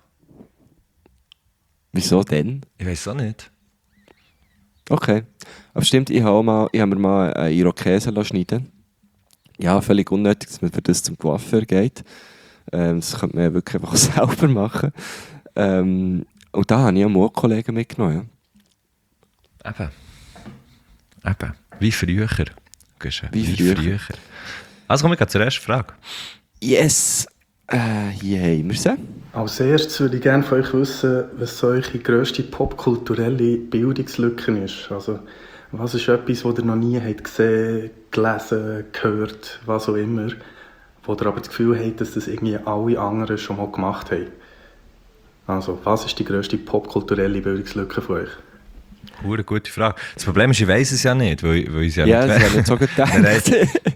Wieso denn? Ich weiß auch nicht. Okay. Aber stimmt, ich habe mir mal einen Irokesen schneiden. Ja, völlig unnötig, dass man für das zum Coiffeur geht. Das könnte man ja wirklich einfach selber machen. Und da habe ich einen Kollegen mitgenommen. Ja. Eben. Wie früher. Wie früher. Also kommen wir zur ersten Frage. Yes! Hier haben wir sie. Als erstes würde ich gerne von euch wissen, was so eure grösste popkulturelle Bildungslücke ist. Also, was ist etwas, das ihr noch nie habt gesehen, gelesen, gehört, was auch immer, wo ihr aber das Gefühl habt, dass das irgendwie alle anderen schon mal gemacht haben? Also, was ist die grösste popkulturelle Bildungslücke von euch? Hure gute Frage. Das Problem ist, ich weiss es ja nicht, weil ich es ja Ja, nicht das habe ich so gedacht.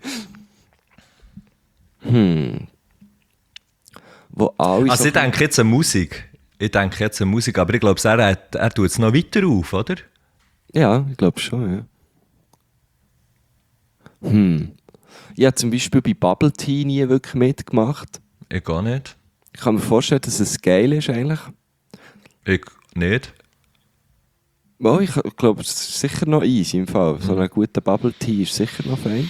Wo alle Also so ich denke jetzt an Musik. Aber ich glaube, er tut es noch weiter auf, oder? Ja, ich glaube schon, ja. Ich habe zum Beispiel bei Bubble Tea nie wirklich mitgemacht. Ich gar nicht. Ich kann mir vorstellen, dass es geil ist eigentlich. Ich nicht. Oh, ich glaube, es ist sicher noch easy im Fall. So ein guter Bubble Tea ist sicher noch fein.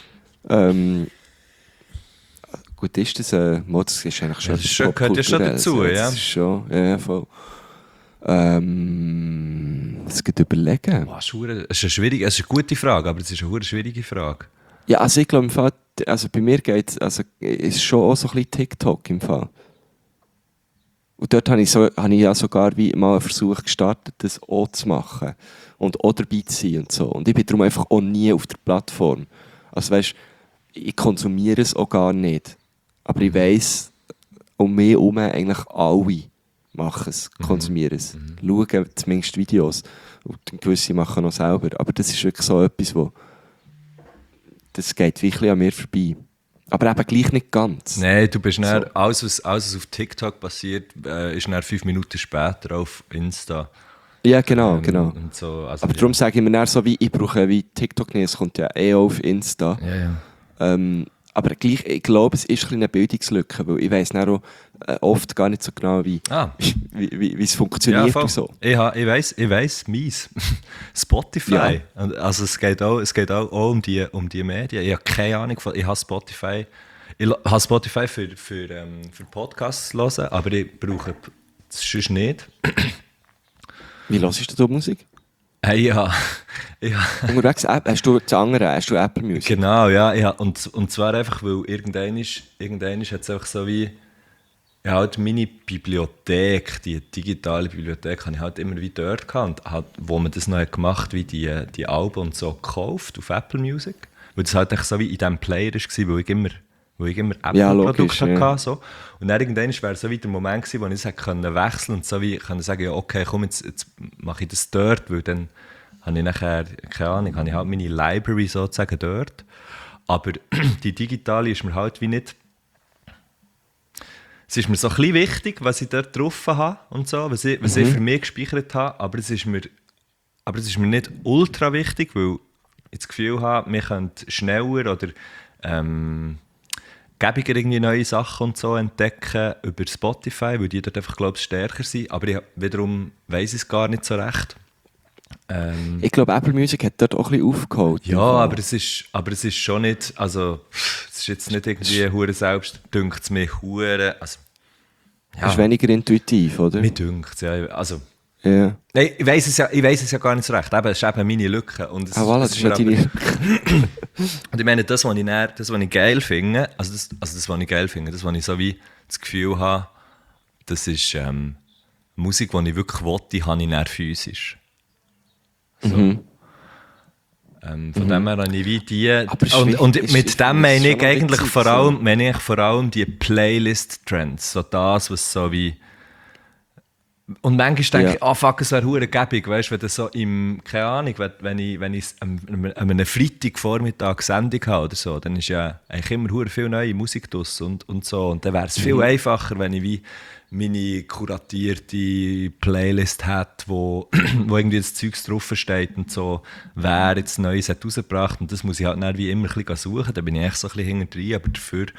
Gut, ist das das ist eigentlich schon Ja, das gehört ja schon dazu, ja. Das ist schon, ja, voll. Das geht überlegen. Boah, es ist eine gute Frage, aber es ist eine schwierige Frage. Ja, also ich glaube im Fall, also bei mir geht es, also ist schon auch so ein bisschen TikTok im Fall. Und dort habe ich ja sogar wie mal einen Versuch gestartet, das auch zu machen. Und auch dabei zu sein und so. Und ich bin darum einfach auch nie auf der Plattform. Also weißt, ich konsumiere es auch gar nicht. Aber ich weiss, um mich herum eigentlich alle machen es, konsumieren es. Schauen zumindest Videos. Und gewisse machen noch selber. Aber das ist wirklich so etwas, das geht wirklich an mir vorbei. Aber eben gleich nicht ganz. Nein, du bist dann, So. alles, was auf TikTok passiert, ist dann 5 Minuten später auf Insta. Ja, genau. Und so, also, Aber darum sage ich mir dann so, wie ich brauche wie TikTok nicht, es kommt ja eh auf Insta. Ja. Aber gleich, ich glaube, es ist ein bisschen eine Bildungslücke, weil ich weiss dann auch oft gar nicht so genau, wie es funktioniert voll. und so. Ich weiss, mies. Spotify. Ja. Also es geht auch um die Medien. Ich habe keine Ahnung von. Ich habe Spotify. Ich habe Spotify für Podcasts zu hören, aber ich brauche es sonst nicht. Wie hörst du Musik? Hey, ja. Unterwegs, hast du Apple Music? Genau, ja. Und zwar einfach, weil irgendwann hat es einfach so wie. Ja, halt meine Bibliothek, die digitale Bibliothek, habe ich halt immer wie dort gehabt. Und wo man das noch hat gemacht, wie die Alben und so gekauft auf Apple Music. Weil das halt echt so wie in diesem Player war, wo ich immer Apple-Produkte hatte. So. Und dann irgendwann wäre so wie der Moment gewesen, wo ich es wechseln konnte und so wie sagen, ja, okay, komm, jetzt mache ich das dort, weil dann habe ich nachher, keine Ahnung, habe ich halt meine Library sozusagen dort. Aber die digitale ist mir halt wie nicht. Es ist mir so ein bisschen wichtig, was ich dort drauf habe und so, was ich für mich gespeichert habe, aber es ist mir nicht ultra wichtig, weil ich das Gefühl habe, wir können schneller oder gäbiger irgendwie neue Sachen und so entdecken über Spotify, weil die dort einfach, glaube ich, stärker sind, aber ich wiederum weiss ich es gar nicht so recht. Ich glaube, Apple Music hat dort auch ein bisschen aufgeholt. Ja, aber es ist schon nicht, also es ist jetzt nicht irgendwie hure selbst, dünkt es mich hure, also ja. Das ist weniger intuitiv, oder? Mir dünkt es, ja, also ja. Nein, ich weiss es ja gar nicht so recht, eben, es ist eben meine Lücke. Und Voilà, das ist ja deine. Und ich meine, das, was ich geil finde, das, was ich geil finde, das, was ich so wie das Gefühl habe, das ist Musik, die ich wirklich will, die habe ich dann physisch. So. Von dem her habe ich wie die. Und mit dem meine ich eigentlich vor allem die Playlist-Trends. So das, was so wie Und manchmal denke ich, Ja. fuck, es wäre verdammt gäbig, weißt du, wenn das so keine Ahnung, wenn ich an einem Freitagvormittag Sendung habe oder so, dann ist ja eigentlich immer verdammt viel neue Musik draus und so. Und dann wäre es viel einfacher, wenn ich wie meine kuratierte Playlist hätte, wo irgendwie das Zeugs drauf steht und so, wer jetzt Neues hat rausgebracht. Und das muss ich halt dann wie immer ein bisschen suchen, da bin ich echt so ein bisschen hinterher, aber dafür...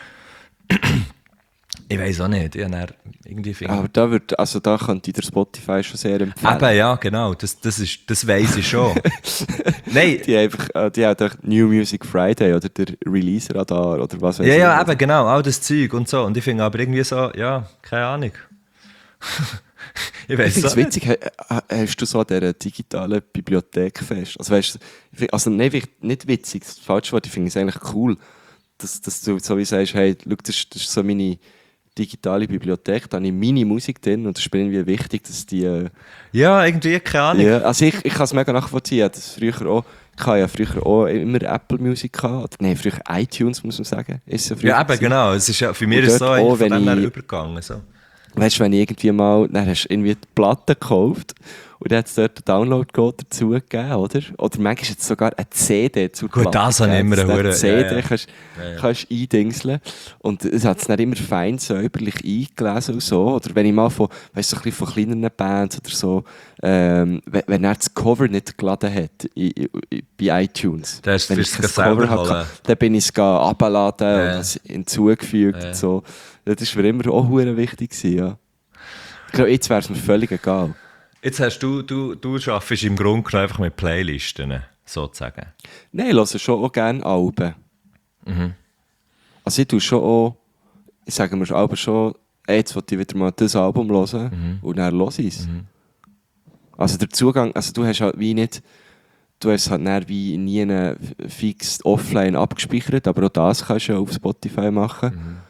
Ich weiß auch nicht, ich habe dann irgendwie Aber da könnte ich der Spotify schon sehr empfehlen. Eben, ja, genau, das weiss ich schon. Nein, Die haben doch New Music Friday oder der Release Radar oder was weiß ich. ja, eben, genau, all das Zeug und so. Und ich finde aber irgendwie so, ja, keine Ahnung. Ich Ich weiß finde es es witzig, hast du so an dieser digitalen Bibliothek fest? Also, weißt du, nicht witzig, das ist das falsche Wort, ich finde es eigentlich cool, dass du so wie sagst, hey, schau, das ist so meine digitale Bibliothek, da habe ich meine Musik drin und es ist mir irgendwie wichtig, dass die... Ja, irgendwie, keine Ahnung. Ja, also ich kann es mega nachvollziehen, das früher auch, ich habe ja früher auch immer Apple Music gehabt, nein, früher iTunes, muss man sagen. Ist ja, früher Ja, eben, gewesen. genau. Es ist ja, für mich Und ist es dort so auch, von dem wenn her ich- übergegangen. So. Weißt du, wenn ich irgendwie mal, dann hast du irgendwie die Platte gekauft und dann hat es dort einen Download-Code dazu gegeben, oder? Oder manchmal ist jetzt sogar eine CD zur Gut, Platte das habe ich gegeben, immer dass du eine eine CD ja. kannst eindingseln. Und es hat es dann immer fein säuberlich eingelesen und so. Oder wenn ich mal so ein bisschen von kleineren Bands oder so, wenn er das Cover nicht geladen hat bei iTunes, Dann hast du wenn es ich das selber Cover holen. hatte, dann bin ich es abgeladen Ja. und es hinzugefügt und so. Das war mir immer auch verdammt wichtig gewesen, ja. Ich glaube, jetzt wäre es mir völlig egal. Jetzt hast du arbeitest im Grunde genommen einfach mit Playlisten, sozusagen. Nein, ich höre schon auch gerne Alben. Also ich tue schon auch, ich sage mir Alben schon, jetzt will ich wieder mal das Album hören und dann höre ich es. Also der Zugang, also du hast halt wie nicht, du hast halt dann wie nie fix offline abgespeichert, aber auch das kannst du ja auf Spotify machen.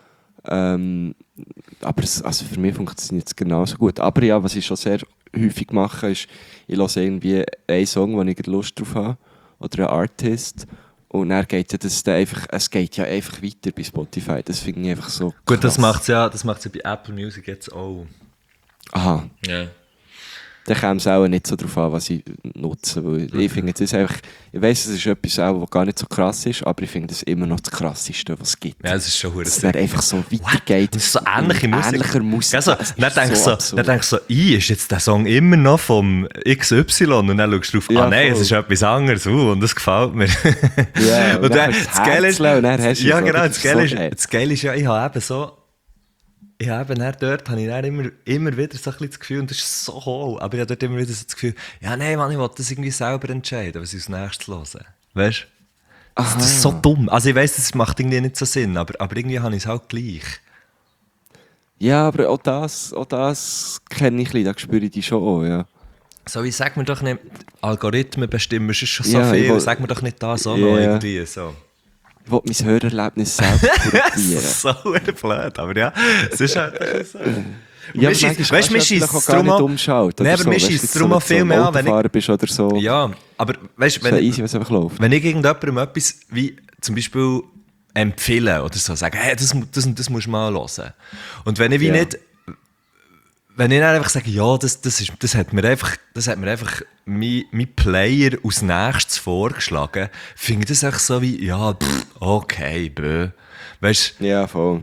Aber also für mich funktioniert es genauso gut. Aber ja, was ich schon sehr häufig mache, ist, ich höre irgendwie einen Song, wo ich Lust drauf habe, oder einen Artist, und dann geht ja das dann einfach, es geht ja einfach weiter bei Spotify. Das finde ich einfach so Gut, das krass. macht es ja bei Apple Music jetzt auch. Aha. Ja. Dann kommt es auch nicht so darauf an, was ich nutze. Weil ich finde, das ist einfach, ich weiss, es ist etwas, auch, was gar nicht so krass ist, aber ich finde das immer noch das Krasseste, was es gibt. Ja, es ist schon Dass es dann einfach so weitergeht. Das ist so ähnliche Musik. Ähnlicher Musik. Also, Das ist dann denkst du absurd. so, ist jetzt der Song immer noch vom XY? Und dann schaust du drauf, Ja, nein, voll. es ist etwas anderes, und das gefällt mir. Ja, und dann das das Geile ist, Herzchen und dann hast du ja es, genau, oder? das Geile, So geil. das Geile ist ja, ich habe eben dort habe ich dann immer wieder so ein bisschen das Gefühl, und das ist so hohl, aber ich habe dort immer wieder so das Gefühl, ja nein, Mann, ich will das irgendwie selber entscheiden, was ich als nächstes höre. Weißt du? Das ist so dumm. Also ich weiss, das macht irgendwie nicht so Sinn, aber irgendwie habe ich es halt gleich. Ja, aber auch das kenne ich ein bisschen, da spüre ich die schon auch, ja. So wie, sag mir doch nicht, Algorithmen bestimmen ist schon so Ja, ich viel, will- sag mir doch nicht das auch Ja. noch irgendwie so. Ich will mein Hörerlebnis selber Das probieren. ist so blöd, aber ja, es ist halt so. Ja, Weißt du, aber mir manchmal scheisst kannst du es auch gar darum nicht an- umschalten. Nein, oder aber mir so. scheisst Weißt es du, darum wenn auch viel mehr an, wenn ich- Autofahrer bist oder so. Ja, aber weißt du, Ist ja easy, wenn es einfach läuft. wenn ich irgendjemandem etwas wie zum Beispiel empfehle oder so, sage, hey, das musst du mal hören. Und wenn ich wie Ja. nicht, wenn ich dann einfach sage, ja, das hat mir einfach mein Player als nächstes vorgeschlagen, finde ich das echt so wie, ja, okay, bö. Weißt du, Ja, voll.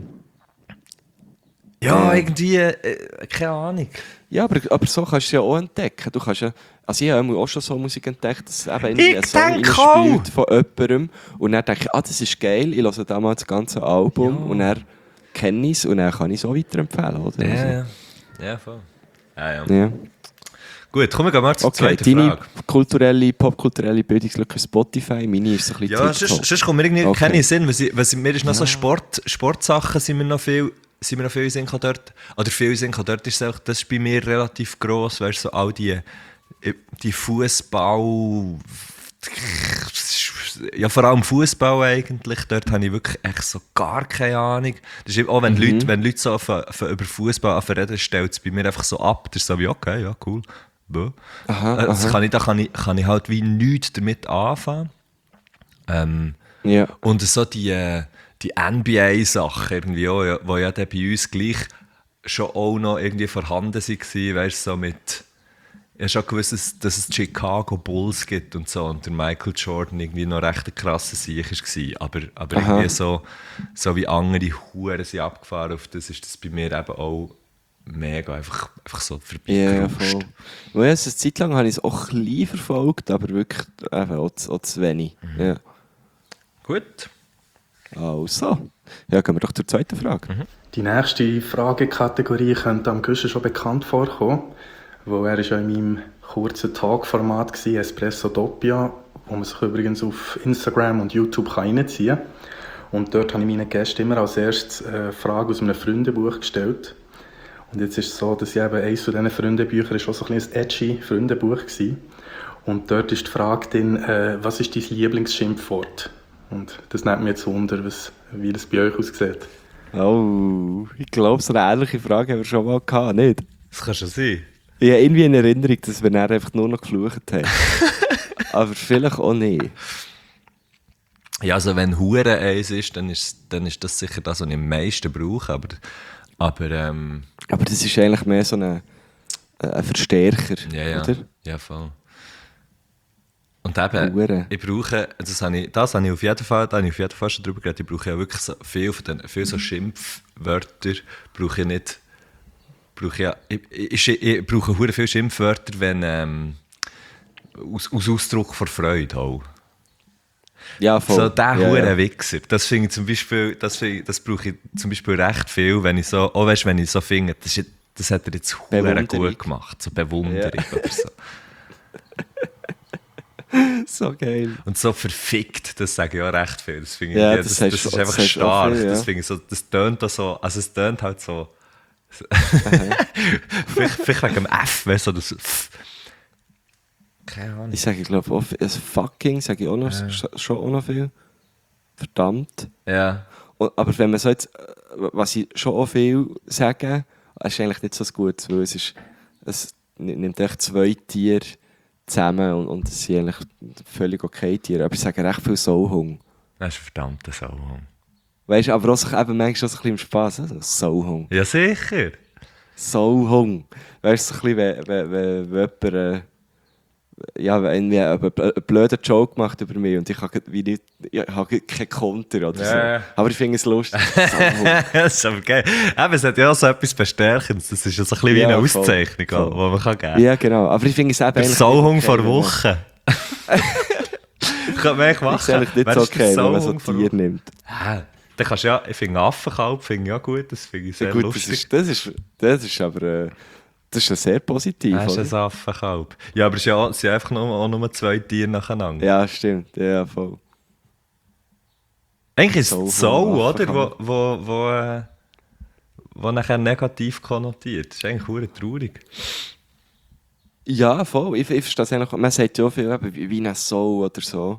ja, Ja. irgendwie, keine Ahnung. Ja, aber so kannst du es ja auch entdecken. Du kannst ja, also ich habe auch schon so Musik entdeckt, dass eben irgendwie Ich ein Song denke reinspielt von jemandem und dann denke ich, das ist geil, ich höre damals das ganze Album und dann kenne ich es und dann kann ich es auch weiterempfehlen, oder? Ja, voll. Ja. Also, ja. Gut, kommen wir mal zur Okay, zweiten deine Frage. popkulturelle Bildungslücke Spotify, meine ist so ein bisschen Ja, TikTok. sonst kommt mir irgendwie Okay. keinen Sinn. Mir ist noch so Sportsachen sind mir noch viel in den Sinn gekommen dort. Oder viel in den Sinn gekommen dort ist es auch, das ist bei mir relativ gross, weißt du, so all die Fußball... Ja, vor allem Fußball eigentlich. Dort habe ich wirklich echt so gar keine Ahnung. Das ist eben auch, wenn Leute so über Fußball reden, stellt es bei mir einfach so ab. Das ist so wie, okay, ja, cool. Bö. Da kann ich halt wie nichts damit anfangen. Ja. Und so die NBA-Sachen irgendwie auch, wo ja dann bei uns gleich schon auch noch irgendwie vorhanden waren, weißt du, so mit... Ich habe schon gewusst, dass es die Chicago Bulls gibt und so und der Michael Jordan irgendwie noch recht ein krasser Sieg war. Aber irgendwie so wie andere Huren sind abgefahren, auf das ist das bei mir eben auch mega einfach so vorbeigeruscht. Ja, eine Zeit lang habe ich es auch ein bisschen verfolgt, aber wirklich eben auch zu wenig. Ja. Gut. Also, ja, gehen wir doch zur zweiten Frage. Die nächste Fragekategorie könnte am Güschen schon bekannt vorkommen, wo er ist ja in meinem kurzen Talkformat war, Espresso Doppia, wo man sich übrigens auf Instagram und YouTube reinziehen kann. Und dort habe ich meinen Gästen immer als erstes eine Frage aus einem Freundebuch gestellt. Und jetzt ist es so, dass ich eben eines von diesen Freundebüchern ist auch so ein bisschen ein edgy Freundebuch war. Und dort ist die Frage drin, was ist dein Lieblingsschimpfwort? Und das nimmt mich jetzt Wunder, wie das bei euch aussieht. Oh, ich glaube, so eine ähnliche Frage haben wir schon mal gehabt, nicht? Das kann schon sein. Ich habe irgendwie in Erinnerung, dass wir dann einfach nur noch geflucht haben. Aber vielleicht auch nicht. Ja, also wenn Hure eins ist, dann ist das sicher das, was ich am meisten brauche. Aber das ist eigentlich mehr so ein Verstärker, ja, oder? Ja, voll. Und eben, Hure. ich brauche, das habe ich auf jeden Fall schon drüber geredet, ich brauche ja wirklich so viel so Schimpfwörter, brauche ich nicht. Ich brauche hure viele Schimpfwörter, wenn aus Ausdruck von Freude auch. Ja, voll. So der ja, hure Wichser. Das finde ich zum Beispiel, das brauche ich zum Beispiel recht viel, wenn ich so, auch weißt, wenn ich so finde, das hat er jetzt hure gut gemacht, so Bewunderung oder so. So geil. Und so verfickt, das sage ich auch recht viel. Das finde ich, Ja, das ist einfach stark. Viel, ja. Das finde ich so, das tönt auch so, also es tönt halt so. vielleicht wegen dem F, weißt du, das F. Keine Ahnung. Ich sage, glaube auch, fucking sage ich auch noch, schon auch noch viel. Verdammt. Ja. Aber wenn man so jetzt, was ich schon auch viel sage, ist eigentlich nicht so gut, weil es nimmt echt zwei Tiere zusammen und es sind eigentlich völlig okay Tiere. Aber ich sage recht viel Sauhung. Das ist ein verdammter Sauhung. Weißt du, aber auch eben manchmal so ein bisschen im Spass. Also Sauhung. Ja, sicher. Sauhung. Weißt du, so ein bisschen, wenn jemand irgendwie einen blöden Joke macht über mich und ich habe keinen Konter oder so. Ja. Aber ich finde es lustig. Das ist aber geil. Eben, es hat ja auch so etwas Bestärkendes. Das ist ja so ein bisschen wie eine Auszeichnung, voll. die man kann geben kann. Ja, genau. Aber ich finde es eben Der Sauhung vor Wochen. Kann man echt machen. Das ist eigentlich nicht so okay, wenn man so Tier nimmt. Dann kannst du ja, ich finde Affenkalb finde ich auch gut, das finde ich sehr gut, lustig. Das ist aber das ist ja sehr positiv. Das ist ein Affenkalb. Ja, aber es sind einfach nur zwei Tiere nacheinander. Ja, stimmt. Ja, voll. Eigentlich ist es so, oder? Wo nachher negativ konnotiert. Das ist eigentlich verdammt traurig. Ja, voll. Ich verstehe es eigentlich. Man sagt ja viel wie ein Soul oder so.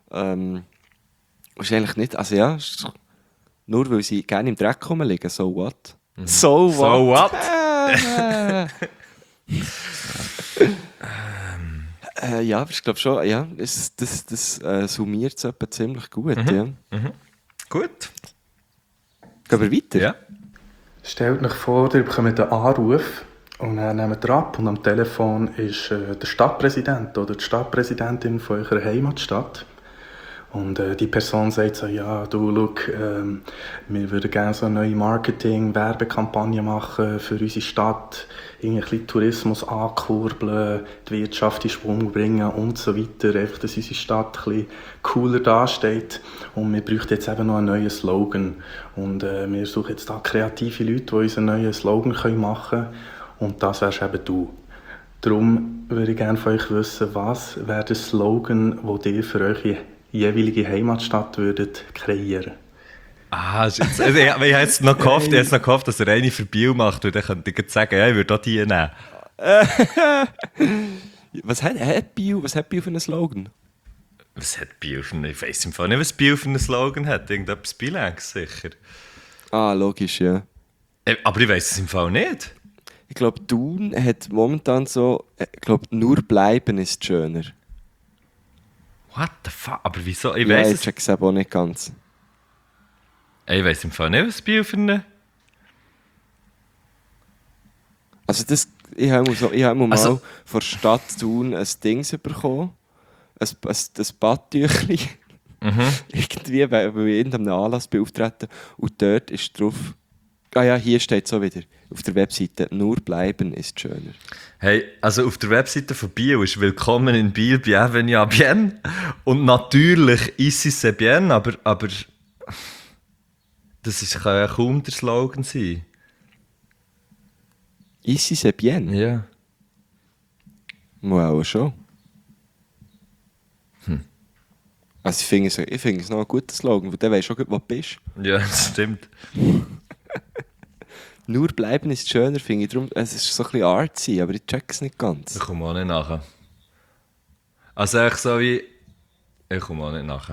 Ist eigentlich nicht. Also ja, nur weil sie gerne im Dreck rumliegen. So what? So what? So what? Ja, aber ich glaube schon, ja, das summiert es etwa ziemlich gut. Ja. Gut. Gehen wir weiter? Ja. Stellt euch vor, ihr bekommt einen Anruf und dann nehmt ihr ab und am Telefon ist der Stadtpräsident oder die Stadtpräsidentin von eurer Heimatstadt. Und die Person sagt so, ja, du, look, wir würden gerne so eine neue Marketing-Werbekampagne machen für unsere Stadt, irgendwie ein bisschen Tourismus ankurbeln, die Wirtschaft in Schwung bringen und so weiter, einfach, dass unsere Stadt ein bisschen cooler dasteht. Und wir bräuchten jetzt eben noch einen neuen Slogan. Und wir suchen jetzt da kreative Leute, die uns einen neuen Slogan machen können. Und das wärst eben du. Darum würde ich gerne von euch wissen, was wäre der Slogan, den ihr für eure jeweilige Heimatstadt würdet kreieren? Ich habe jetzt noch gehofft, dass er eine für Biel macht, und dann könnte ich sagen, ja, ich würde auch die nehmen. Was hat Biel für einen Slogan? Was hat Biel für einen? Ich weiss im Fall nicht, was Biel für einen Slogan hat. Irgendetwas Bielegs sicher. Logisch, ja. Aber ich weiss es im Fall nicht. Ich glaube, Thun hat momentan so, nur bleiben ist schöner. What the fuck? Aber wieso? Ich check's eben auch nicht ganz. Ich weiss im Fall nicht, was Biel für eine... Also ich habe mal Also- von der Stadt Thun ein Ding bekommen. Ein Badtüchli. Irgendwie, weil ich in irgendeinem Anlass beauftreten. Und dort ist drauf... Ah ja, hier steht so wieder. Auf der Webseite, nur bleiben ist schöner. Hey, also auf der Webseite von Biel ist «Willkommen in Biel, bienvenue à bien». Und natürlich «Ici c'est bien», aber kann ja kaum der Slogan sein. Ici c'est bien? Ja. Wow, schon. Also ich finde es noch ein guter Slogan, weil dann weisst du auch, wo du bist. Ja, das stimmt. Nur bleiben ist schöner, finde ich. Darum, es ist so ein bisschen artsy, aber ich check es nicht ganz. Ich komme auch nicht nachher. Also echt so wie... Ich komme auch nicht nachher.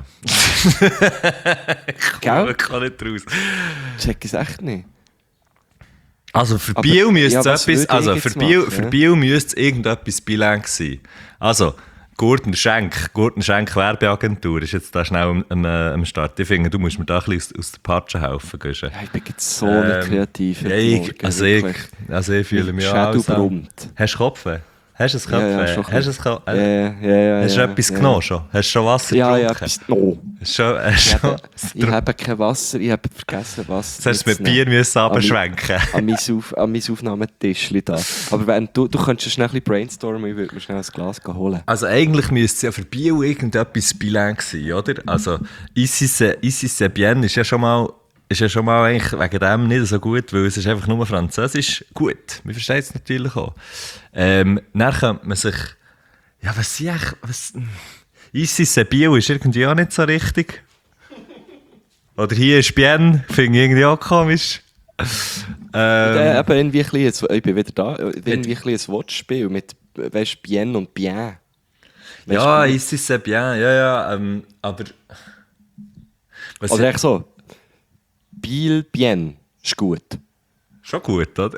Ich komme Gell? wirklich nicht raus. Check es echt nicht. Also für Aber- Biel müsste es ja, was etwas... würde Also ich für jetzt Biel, machen, für ja? Biel müsste es irgendetwas bilingue sein. Also... Gurten Schenk Werbeagentur ist jetzt da schnell am Start. Ich finde, du musst mir da ein bisschen aus der Patsche helfen. Ja, ich bin jetzt so nicht kreativ. Ja, heute Morgen, wirklich. ich fühle mich Schädel auch so. brummt. Hast du Kopfweh? Hast du ein Ja, Kopfweh? schon Hast du ein Kopfweh? Ja, Hast du etwas genommen schon? Hast du schon Wasser Ja, getrunken? etwas. No. Hast du schon... Ich habe kein Wasser, ich habe vergessen Wasser. Das hast du mit mitzunehmen. Bier müssen abschwenken. An mein Aufnahmetischchen da. Aber wenn du könntest schnell ein bisschen brainstormen, ich würde mir schnell ein Glas holen. Also eigentlich müsste es ja für Biel irgendetwas bilingue sein, oder? Also Ici c'est bien ist ja schon mal eigentlich wegen dem nicht so gut, weil es ist einfach nur Französisch gut. Wir verstehen es natürlich auch. Dann könnte man sich... Ja, was ist eigentlich... Ici c'est Biel ist irgendwie auch nicht so richtig. Oder hier ist bien, finde ich irgendwie auch komisch. Eben irgendwie ein bisschen, ich bin wieder da, irgendwie ein bisschen ein Wortspiel mit, weißt, bien und bien. Weißt Ja, du, Ici c'est bien, ja, aber... Was oder echt so, Biel, bien, ist gut. Schon gut, oder?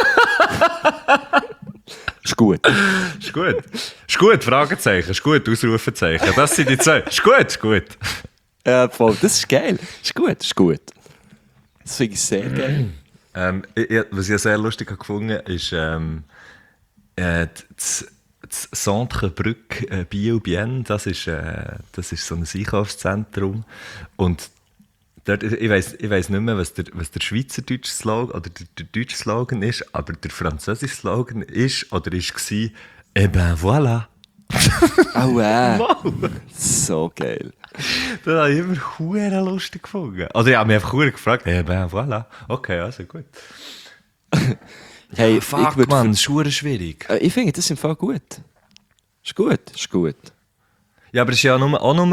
Ist gut. Ist gut. Ist gut, Fragezeichen. Ist gut, Ausrufezeichen. Das sind die zwei. Ist gut, ist gut. Ja, voll, das ist geil. Ist gut, ist gut. Das finde ich sehr geil. Was ich sehr lustig habe gefunden ist das Centre Brück Biel-Bien. Das ist so ein Einkaufszentrum. Und dort, ich weiss nicht mehr, was der schweizerdeutsche Slogan oder der deutsche Slogan ist, aber der französische Slogan ist oder war «Eh ben voilà». Oh, so geil. Das habe ich immer hure lustig gefunden. Oder ich habe mich einfach hure gefragt, «Eh ben voilà». Okay, also gut. Hey, Fuck, würd Mann, das ist hure schwierig. ich finde das im Fall gut. Ist gut, ist gut. Ja, aber es ist ja auch nur... Und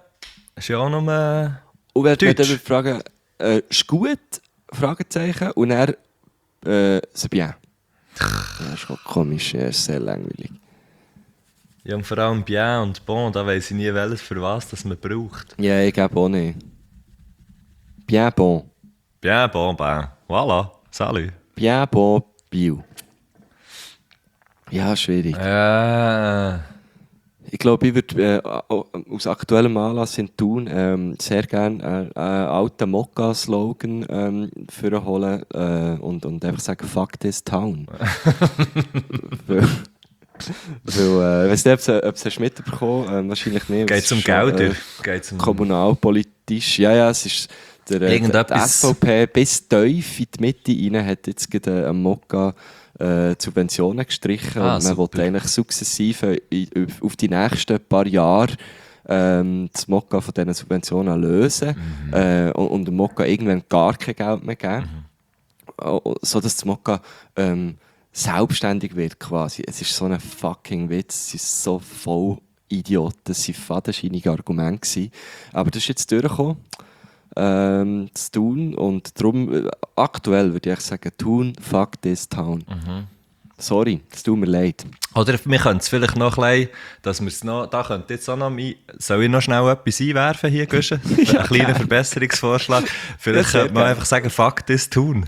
wenn Deutsch. wir fragen, ist gut? Fragezeichen. Und er, c'est bien. Das ist schon komisch, er ist sehr langweilig. Ja, und vor allem bien und bon, da weiss ich nie, welches für was das man braucht. Ja, ich glaube auch nicht. Bien bon. Bien, bon, ben. Voilà. Salut. Bien bon, Biel. Ja, schwierig. Ich glaube, ich würde aus aktuellem Anlass in Thun sehr gerne einen alten Mokka-Slogan vorholen und einfach sagen, fuck this town. weil, ich weiß nicht, ob es mitbekommen hast, wahrscheinlich nicht. Geht es um Gelder? Geht's um... Kommunalpolitisch, ja, es ist die SVP bis tief in die Mitte rein hat jetzt gerade am Mokka Subventionen gestrichen und man will eigentlich sukzessive auf die nächsten paar Jahre das Mokka von diesen Subventionen lösen und dem Mokka irgendwann gar kein Geld mehr geben, sodass das Mokka selbstständig wird quasi. Es ist so ein fucking Witz, es ist so voll Idioten, es waren fadenscheinige Argumente gewesen. Aber das ist jetzt durchgekommen. Zu tun und darum aktuell würde ich sagen, Thun, fuck this town. Sorry, es tut mir leid. Oder wir können es vielleicht noch ein bisschen, dass wir es noch, da könnte jetzt auch noch, soll ich noch schnell etwas einwerfen hier, Guschen? Einen kleinen Verbesserungsvorschlag. Vielleicht könnte man einfach sagen, fuck this Thun.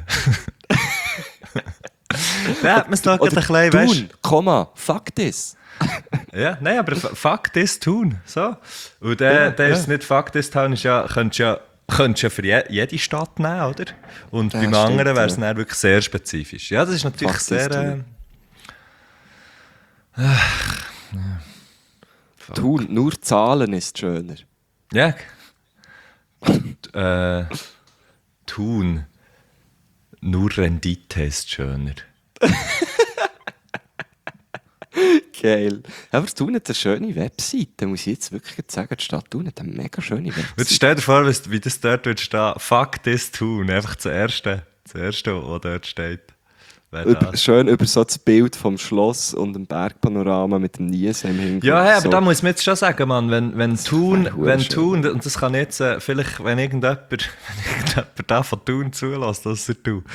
Dann hat man es noch ein bisschen, Thun, Komma, fuck this. Ja, nein, aber fuck this Thun. So. Und dann ist es nicht fuck this town, ist ja, könntest ja könntest du ja für jede Stadt nehmen, oder? Und Ja, beim stimmt, anderen wäre es ja. dann wirklich sehr spezifisch. Ja, das ist natürlich Fuck this sehr... Thun, nur Zahlen ist schöner. Ja. Thun. Nur Rendite ist schöner. Geil. Aber Thun hat eine schöne Webseite, muss ich jetzt wirklich sagen. Die Stadt Thun hat eine mega schöne Jetzt Webseite. stell dir vor, wie das dort wird stehen. Fuck this Thun. Einfach das Erste, was dort steht. Schön über so das Bild vom Schloss und dem Bergpanorama mit dem Niesen im Hintergrund. Ja, hey, aber so. da muss man jetzt schon sagen, Mann, wenn Thun, wäre schön. und das kann jetzt, vielleicht, wenn irgendjemand da von Thun zulässt, dass er tut,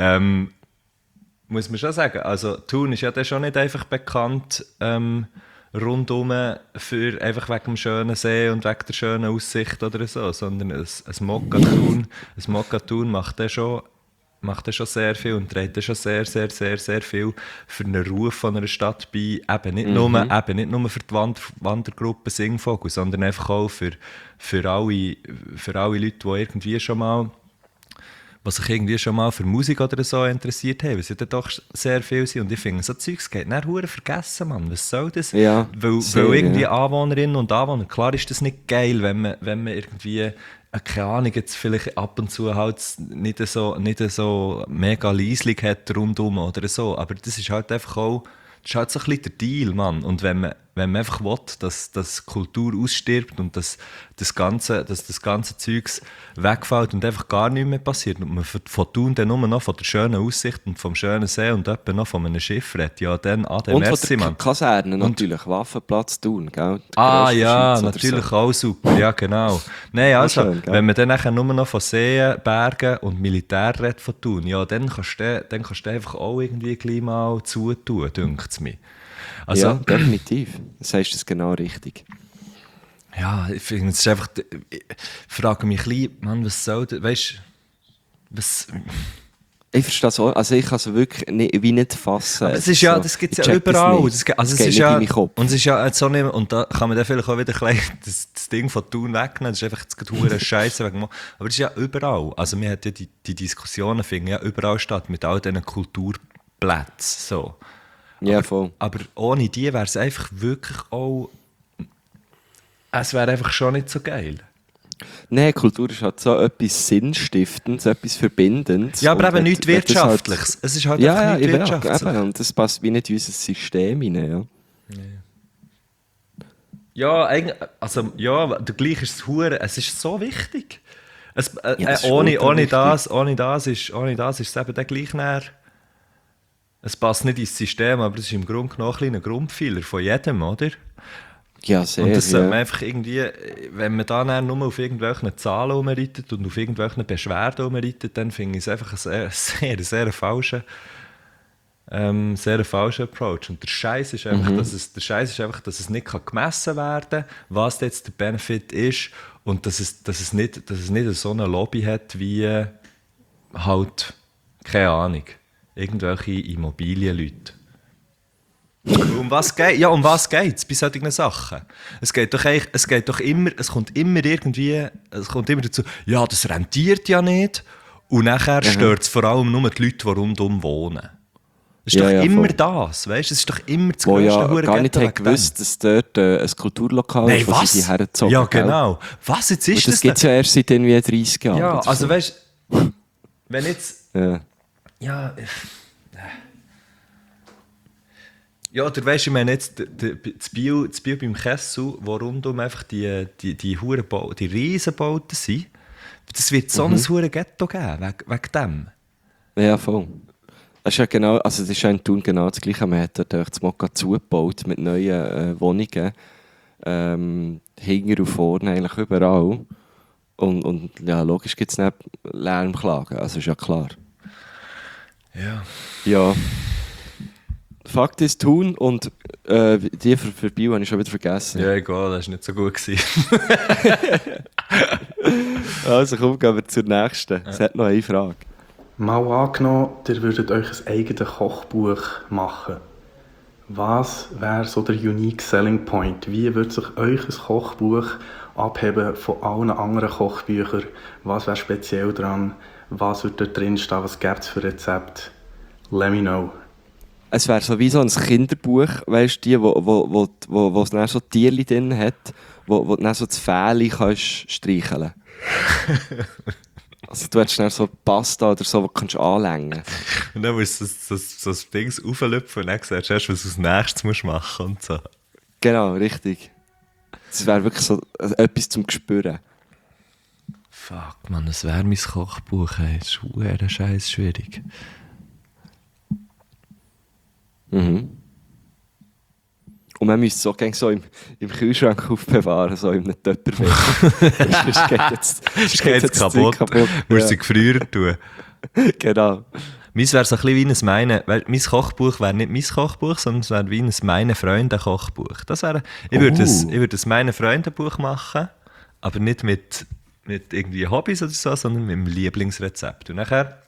muss man schon sagen, also Thun ist ja dann schon nicht einfach bekannt, rundum einfach wegen dem schönen See und wegen der schönen Aussicht oder so, sondern ein Mokka Thun macht dann schon sehr viel und trägt dann schon sehr, sehr, sehr, sehr viel für den Ruf von einer Stadt bei. Eben nicht nur für die Wandergruppe Singvogel, sondern einfach auch für alle Leute, die irgendwie schon mal, was sich irgendwie schon mal für Musik oder so interessiert haben, weil sie dann doch sehr viel sind. Und ich finde, so Zeugs geht dann verdammt vergessen, Mann. Was soll das? Ja, weil irgendwie Anwohnerinnen und Anwohner, klar ist das nicht geil, wenn man irgendwie, keine Ahnung, jetzt vielleicht ab und zu halt nicht so mega leislich hat rundum oder so, aber das ist halt einfach auch, das ist halt so ein bisschen der Deal, Mann. Und wenn man einfach will, dass Kultur ausstirbt und dass das ganze Zeugs wegfällt und einfach gar nichts mehr passiert und man von Thun dann nur noch von der schönen Aussicht und vom schönen See und etwa noch von einem Schiff redet, ja dann Und merci, von der Mann. Kaserne natürlich, Waffenplatz Thun, gell? Der Ah grösste ja, Schweiz oder natürlich so. auch super, ja genau. Nein, also, schön, gell? wenn man dann nachher nur noch von Seen, Bergen und Militär redet von Thun, ja, dann kannst du einfach auch irgendwie gleich mal zutun, dünkt es mir. Also, Ja, definitiv. Das heißt das genau richtig. ja, ich finde, es ist einfach, ich frage mich ein bisschen, Mann, was soll das, weißt du, was... Ich verstehe es auch. Also ich kann es wirklich nicht fassen. Aber es ist ja, das gibt es ja überall. Es geht ist nicht ja, in meinen Kopf. und es ist ja jetzt so nicht, und da kann man dann vielleicht auch wieder ein bisschen das Ding von Thun wegnehmen. Das ist einfach jetzt gerade Scheiße wegen. Aber es ist ja überall. Also wir hat ja die Diskussionen finden ja überall statt mit all diesen Kulturplätzen. So. Ja, voll. Aber ohne die wäre es einfach wirklich auch. Es wäre einfach schon nicht so geil. Nein, Kultur ist halt so etwas Sinnstiftendes, etwas Verbindendes. Ja, aber Und eben nichts wenn das halt- Wirtschaftliches. Es ist halt Ja, einfach nichts eben, Wirtschaftliches. eben. Und das passt wie nicht in unser System rein. Ja. Ja, eigentlich, also, ja, der gleich ist es ist so wichtig. Es, Ja, es ist ohne wichtig. das ist es eben dann gleich näher. Es passt nicht ins System, aber es ist im Grunde genommen ein kleiner Grundpfeiler von jedem, oder? Ja, sehr. Und das sollte man Ja. einfach irgendwie, wenn man da dann nur auf irgendwelchen Zahlen rumreitet und auf irgendwelchen Beschwerden rumreitet, dann finde ich es einfach ein sehr falscher Approach. Und der Scheiß ist einfach, dass es nicht gemessen werden kann, was jetzt der Benefit ist und dass es nicht so eine Lobby hat wie halt, keine Ahnung, irgendwelche Immobilienleute. Um was geht es bei solchen Sachen? Es kommt immer dazu, ja, das rentiert ja nicht und nachher stört es vor allem nur die Leute, die rundum wohnen. Das ist Ja, doch ja, immer voll. das, weißt du? Es ist doch immer das Wo grösste ja gar nicht Hurenghetto hat gewusst, dass dort ein Kulturlokal Nein, ist, wo was? sie die hergezogen Ja, haben. genau. Was, jetzt Und ist das gibt es ja erst seit irgendwie 30 Jahren. Ja, oder also so. weißt du, wenn jetzt... Ja. Ja, ja, oder weißt du, ich meine jetzt das Bio beim Kessel, wo rundum einfach die Riesenbauten sind, das wird so ein hure Ghetto geben, wegen dem. Ja, voll. Das ist ja genau, also das ist ja in Thun genau das Gleiche. Man hat dort das Mokka zugebaut mit neuen Wohnungen. Hinten und vorne eigentlich überall. Und ja, logisch gibt es nicht Lärmklagen, also ist ja klar. Ja. Ja. Fakt ist Thun und die für Bio habe ich schon wieder vergessen. Ja, egal, das war nicht so gut gewesen. Also komm, gehen wir zur nächsten. Es hat noch eine Frage. Mal angenommen, ihr würdet euch ein eigenes Kochbuch machen. Was wäre so der unique selling point? Wie würde sich euch ein Kochbuch abheben von allen anderen Kochbüchern? Was wäre speziell dran? Was würde da drin stehen? Was gäbe es für Rezepte? Let me know. Es wäre so wie so ein Kinderbuch, weißt du, wo es dann so Tierchen drin hat, wo du dann so das Fähli kannst streicheln. Also du hättest dann so Pasta oder so, wo du kannst anlängen. Und dann musst du das Ding auflüpfen und dann siehst du erst, was du als nächstes musst machen und so. Genau, richtig. Das wäre wirklich so etwas zum Spüren. Fuck, Mann, das wäre mein Kochbuch, ey. Das ist verdammt scheiß schwierig. Mhm. Und man müsste es auch gerne so im Kühlschrank aufbewahren, so in einem Tupperware. Sonst geht jetzt das Zeug kaputt. Musst du gefrieren tun. Genau. Meins wäre so ein bisschen wie mein Kochbuch wäre nicht mein Kochbuch, sondern es wäre wie ein Meine-Freunde-Kochbuch. Das wäre, ich würde ein Meine-Freunde-Buch machen, aber nicht mit irgendwie Hobbys oder so, sondern mit dem Lieblingsrezept. Und nachher,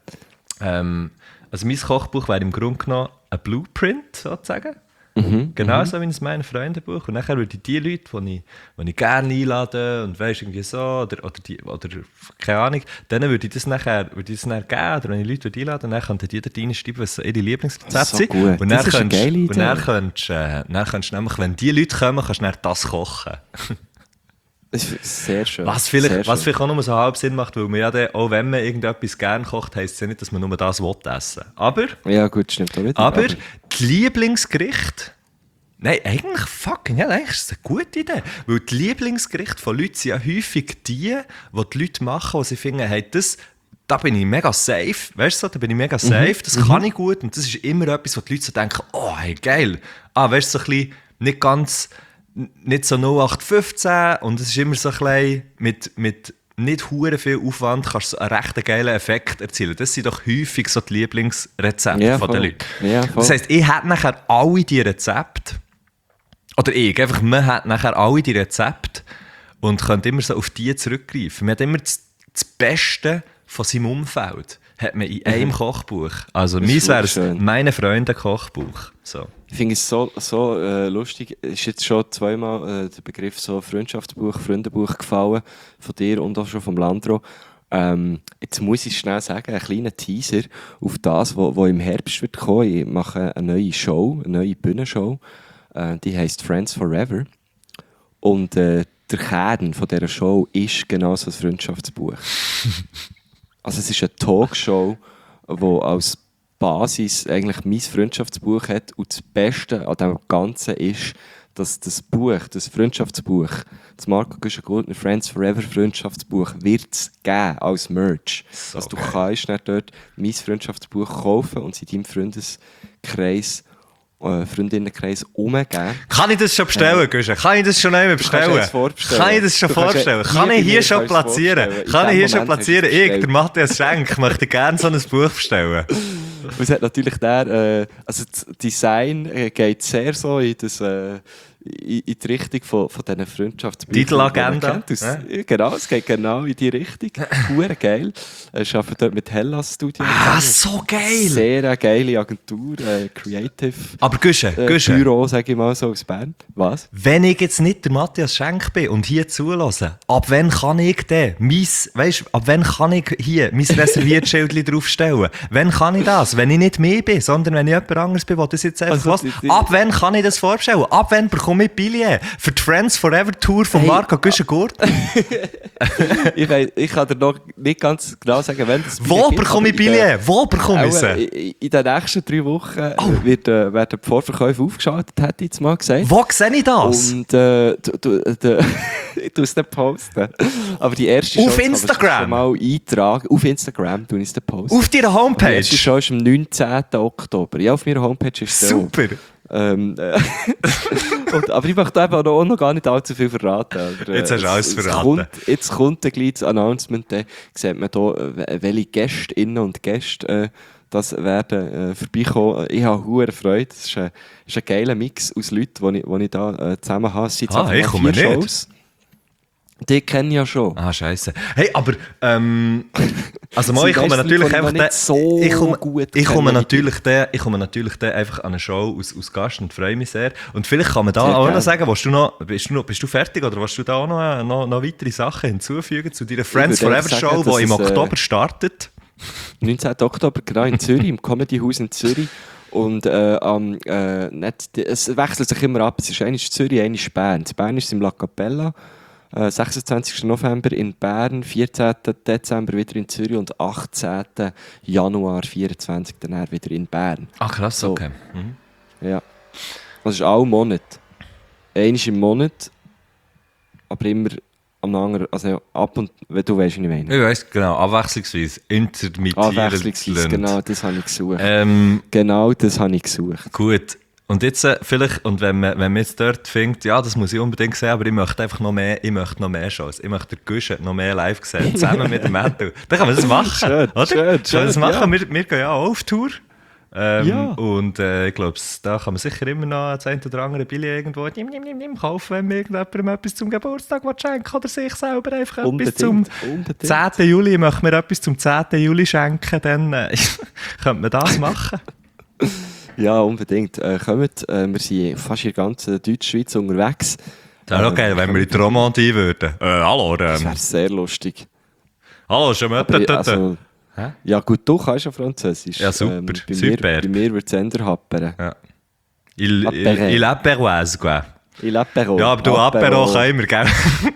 also mein Kochbuch wäre im Grunde genommen ein Blueprint, sozusagen. Genau so wie ein Meine-Freunde-Buch. Und nachher würde ich die Leute, die ich gerne einlade und weißt, irgendwie so, oder keine Ahnung, denen würde ich das nachher geben, oder wenn ich Leute einladen, dann könnten die da reinschreiben, was ihre Lieblingsrezepte so sind. gut. Und Das dann ist eine geile Idee. Und dann kannst du nämlich, wenn die Leute kommen, kannst du dann das kochen. Das ist sehr schön. Was vielleicht auch nur so halb Sinn macht, weil man ja dann, auch wenn man irgendetwas gerne kocht, heisst es ja nicht, dass man nur das essen will. Aber, ja gut, stimmt auch wieder. aber die Lieblingsgerichte, nein, eigentlich ist das eine gute Idee. Weil die Lieblingsgerichte von Leuten sind ja häufig die Leute machen, die sie finden, hey, da bin ich mega safe, weißt du, da bin ich mega safe, das kann ich gut und das ist immer etwas, wo die Leute so denken, oh, hey, geil. Weißt du, so ein bisschen nicht so 0815 und es ist immer so ein bisschen mit nicht hure viel Aufwand kannst du einen recht geilen Effekt erzielen. Das sind doch häufig so die Lieblingsrezepte der Leute. Ja, das heisst, ich hätte nachher alle die Rezepte, oder man hat nachher alle die Rezepte und könnte immer so auf die zurückgreifen. Man hat immer das Beste von seinem Umfeld hat man in einem Kochbuch. Also meins wäre es Meine-Freunde-Kochbuch. So. Ich finde es so lustig, ist jetzt schon zweimal der Begriff so Freundschaftsbuch, Freundebuch gefallen, von dir und auch schon vom Landro. Jetzt muss ich schnell sagen, ein kleiner Teaser auf das, was im Herbst wird kommen. Ich mache eine neue Show, eine neue Bühnenshow, die heisst Friends Forever. Und der Kern von dieser Show ist genau so ein Freundschaftsbuch. Also es ist eine Talkshow, die als Basis eigentlich mein Freundschaftsbuch hat. Und das Beste an dem Ganzen ist, dass das Freundschaftsbuch, das Marco Güschen-Gurtner Friends Forever Freundschaftsbuch, wird es geben als Merch. So also du kannst dann dort mein Freundschaftsbuch kaufen und es in deinem Freundinnenkreis umgeben. Kann ich das schon bestellen, Güschen? Kann ich das schon einmal bestellen? Kann ich das schon vorstellen? Kann ich hier schon platzieren? Ich, der Matthias Schenk, möchte gerne so ein Buch bestellen. Und es hat natürlich also das Design geht sehr so in die Richtung von diesen Freundschaftsbüchern. Titelagenda. Genau, es geht genau in die Richtung. Hure geil. Ich arbeite dort mit Hellas Studio. So geil! Sehr geile Agentur, Creative. Aber Güschen. Büro, sage ich mal so, aus Bern. Was? Wenn ich jetzt nicht der Matthias Schenk bin und hier zulasse, ab wann kann ich denn ab wann kann ich hier mein Reserviertschildchen draufstellen? Wann kann ich das? Wenn ich nicht mehr bin, sondern wenn ich jemand anderes bin, der das jetzt einfach ab wann kann ich das vorstellen? Ab wann bekomme ich Billett für die Friends Forever Tour von Marco Güschen-Gurtner? Ich kann dir noch nicht ganz genau sagen, wenn das Wo bekomme ich Billett? Wo bekomme ich sie? In den nächsten 3 Wochen werden die Vorverkäufe aufgeschaltet, hätte ich jetzt mal gesagt. Wo sehe ich das? Und ich tue es dann posten. Aber die erste Auf Show Instagram? Schon mal eintragen. Auf Instagram tue ich es dann posten. Auf deiner Homepage? Die erste Show ist am 19. Oktober. Ja, auf meiner Homepage ist es super. Aber ich möchte eben auch noch gar nicht allzu viel verraten. Jetzt hast du alles verraten. Jetzt kommt ein kleines Announcement. Dann sieht man hier, welche Gästinnen und Gäste das werden vorbeikommen. Ich habe hohe Freude. Es ist ein geiler Mix aus Leuten, die ich da zusammen habe. Es sind ich komme nicht. Shows. Die kenne ich ja schon. Ah, scheiße. Hey, aber also mal, ich komme Silvester, natürlich die einfach nicht so gut ich komme kennen. natürlich dann einfach an eine Show aus Gast und freue mich sehr. Und vielleicht kann man da Sehr auch gerne. noch sagen, bist du fertig oder willst du da auch noch weitere Sachen hinzufügen zu deiner Friends würde Forever einfach sagen, Show, die dass im es, Oktober startet? 19. Oktober, genau in Zürich, im Comedyhaus in Zürich. Und es wechselt sich immer ab. Es ist einmal Zürich, einmal Bern. In Bern ist es im La Capella. 26. November in Bern, 14. Dezember wieder in Zürich und 18. Januar 24. dann wieder in Bern. Ah, krass, So. okay. Mhm. Ja. Das ist auch Monat. Einmal im Monat, aber immer am anderen, also ab und, wenn du weißt, wie ich meine. Ich weiss, genau, abwechslungsweise, intermittierend. Abwechslungsweise, genau, das habe ich gesucht. Ähm, Genau, das habe ich gesucht. Gut. Und jetzt vielleicht, und wenn man jetzt dort findet, ja, das muss ich unbedingt sehen, aber ich möchte einfach noch mehr Shows. Ich möchte den Guschen noch mehr live sehen, zusammen mit dem Matthew. Dann kann man das machen, Schön, oder? schön, Kann man das schön, machen? Wir gehen ja auch auf Tour. Ja. Und ich glaube, da kann man sicher immer noch das eine oder andere Billy irgendwo kaufen, wenn mir irgendjemandem etwas zum Geburtstag schenken oder sich selber einfach etwas zum Unbedingt. 10. Juli. Ich möchte mir etwas zum 10. Juli schenken, dann könnte man das machen. Ja, unbedingt. Kommt, wir sind fast in der ganzen Deutschschweiz unterwegs. Das wäre okay, wenn wir in die Romandie würden. Hallo, Das wäre sehr lustig. hallo, schon mal. Aber, also, Hä? ja gut, du kannst ja Französisch. Ja, super, bei super. Mir, bei mir wird es eher happern. Ja. Il Apéroise, quoi. Il Apéro. Ja, aber du Apéro können wir, gell?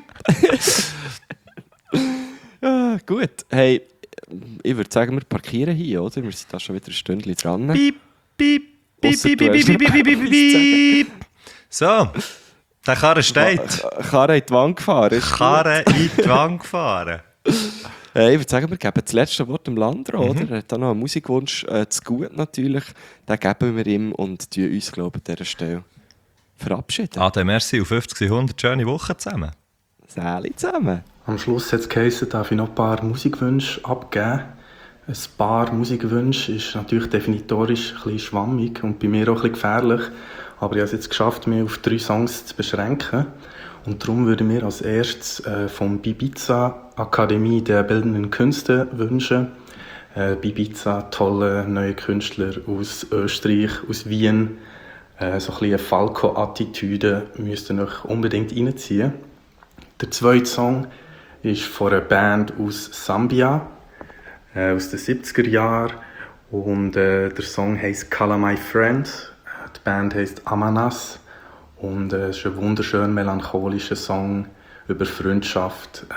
Ja, gut. Hey, ich würde sagen, wir parkieren hier, oder? Wir sind da schon wieder ein Stündchen dran. Piep, piep, piep, Ausser piep, du piep, hast piep, noch piep, piep, piep. So, der Karre steht. Karre in die Wand gefahren. ist gut. Karre in die Wand gefahren. Hey, ich würde sagen, wir geben das letzte Wort dem Landro, oder? Er hat da noch einen Musikwunsch zu gut natürlich. Den geben wir ihm und tun uns, glaube ich, an dieser Stelle verabschieden. Ade, merci auf 50, 100 schöne Wochen zusammen. Sali zusammen. Am Schluss hat es geheißen, darf ich noch ein paar Musikwünsche abgeben. Ein paar Musikwünsche ist natürlich definitorisch ein bisschen schwammig und bei mir auch ein bisschen gefährlich. Aber ich habe es jetzt geschafft, mich auf 3 Songs zu beschränken. Und darum würde ich mir als erstes vom Bibiza Akademie der Bildenden Künste wünschen. Bibiza, tolle neue Künstler aus Österreich, aus Wien. So ein bisschen eine Falco-Attitüde müsst ihr euch unbedingt reinziehen. Der zweite Song ist von einer Band aus Sambia, aus den 70er Jahren. Und der Song heisst Kala My Friend. Die Band heisst Amanas. Und es ist ein wunderschön melancholischer Song über Freundschaft,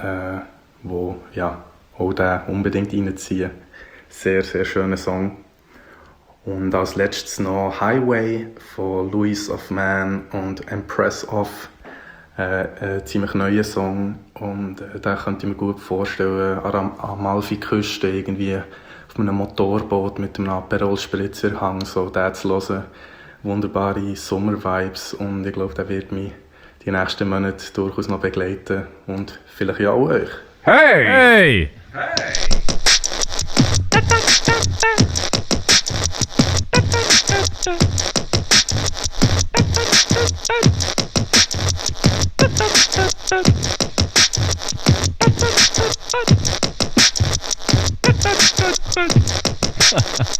wo ja, auch den unbedingt reinziehen. Sehr, sehr schöner Song. Und als letztes noch Highway von Louis of Man und Empress of. Ein ziemlich neuer Song. Und den könnte ich mir gut vorstellen, an der Amalfiküste irgendwie auf einem Motorboot mit einem Aperol-Spritzerhang, so den zu hören. Wunderbare Sommer-Vibes und ich glaube, der wird mich die nächsten Monate durchaus noch begleiten und vielleicht ja auch euch. Hey! Hey!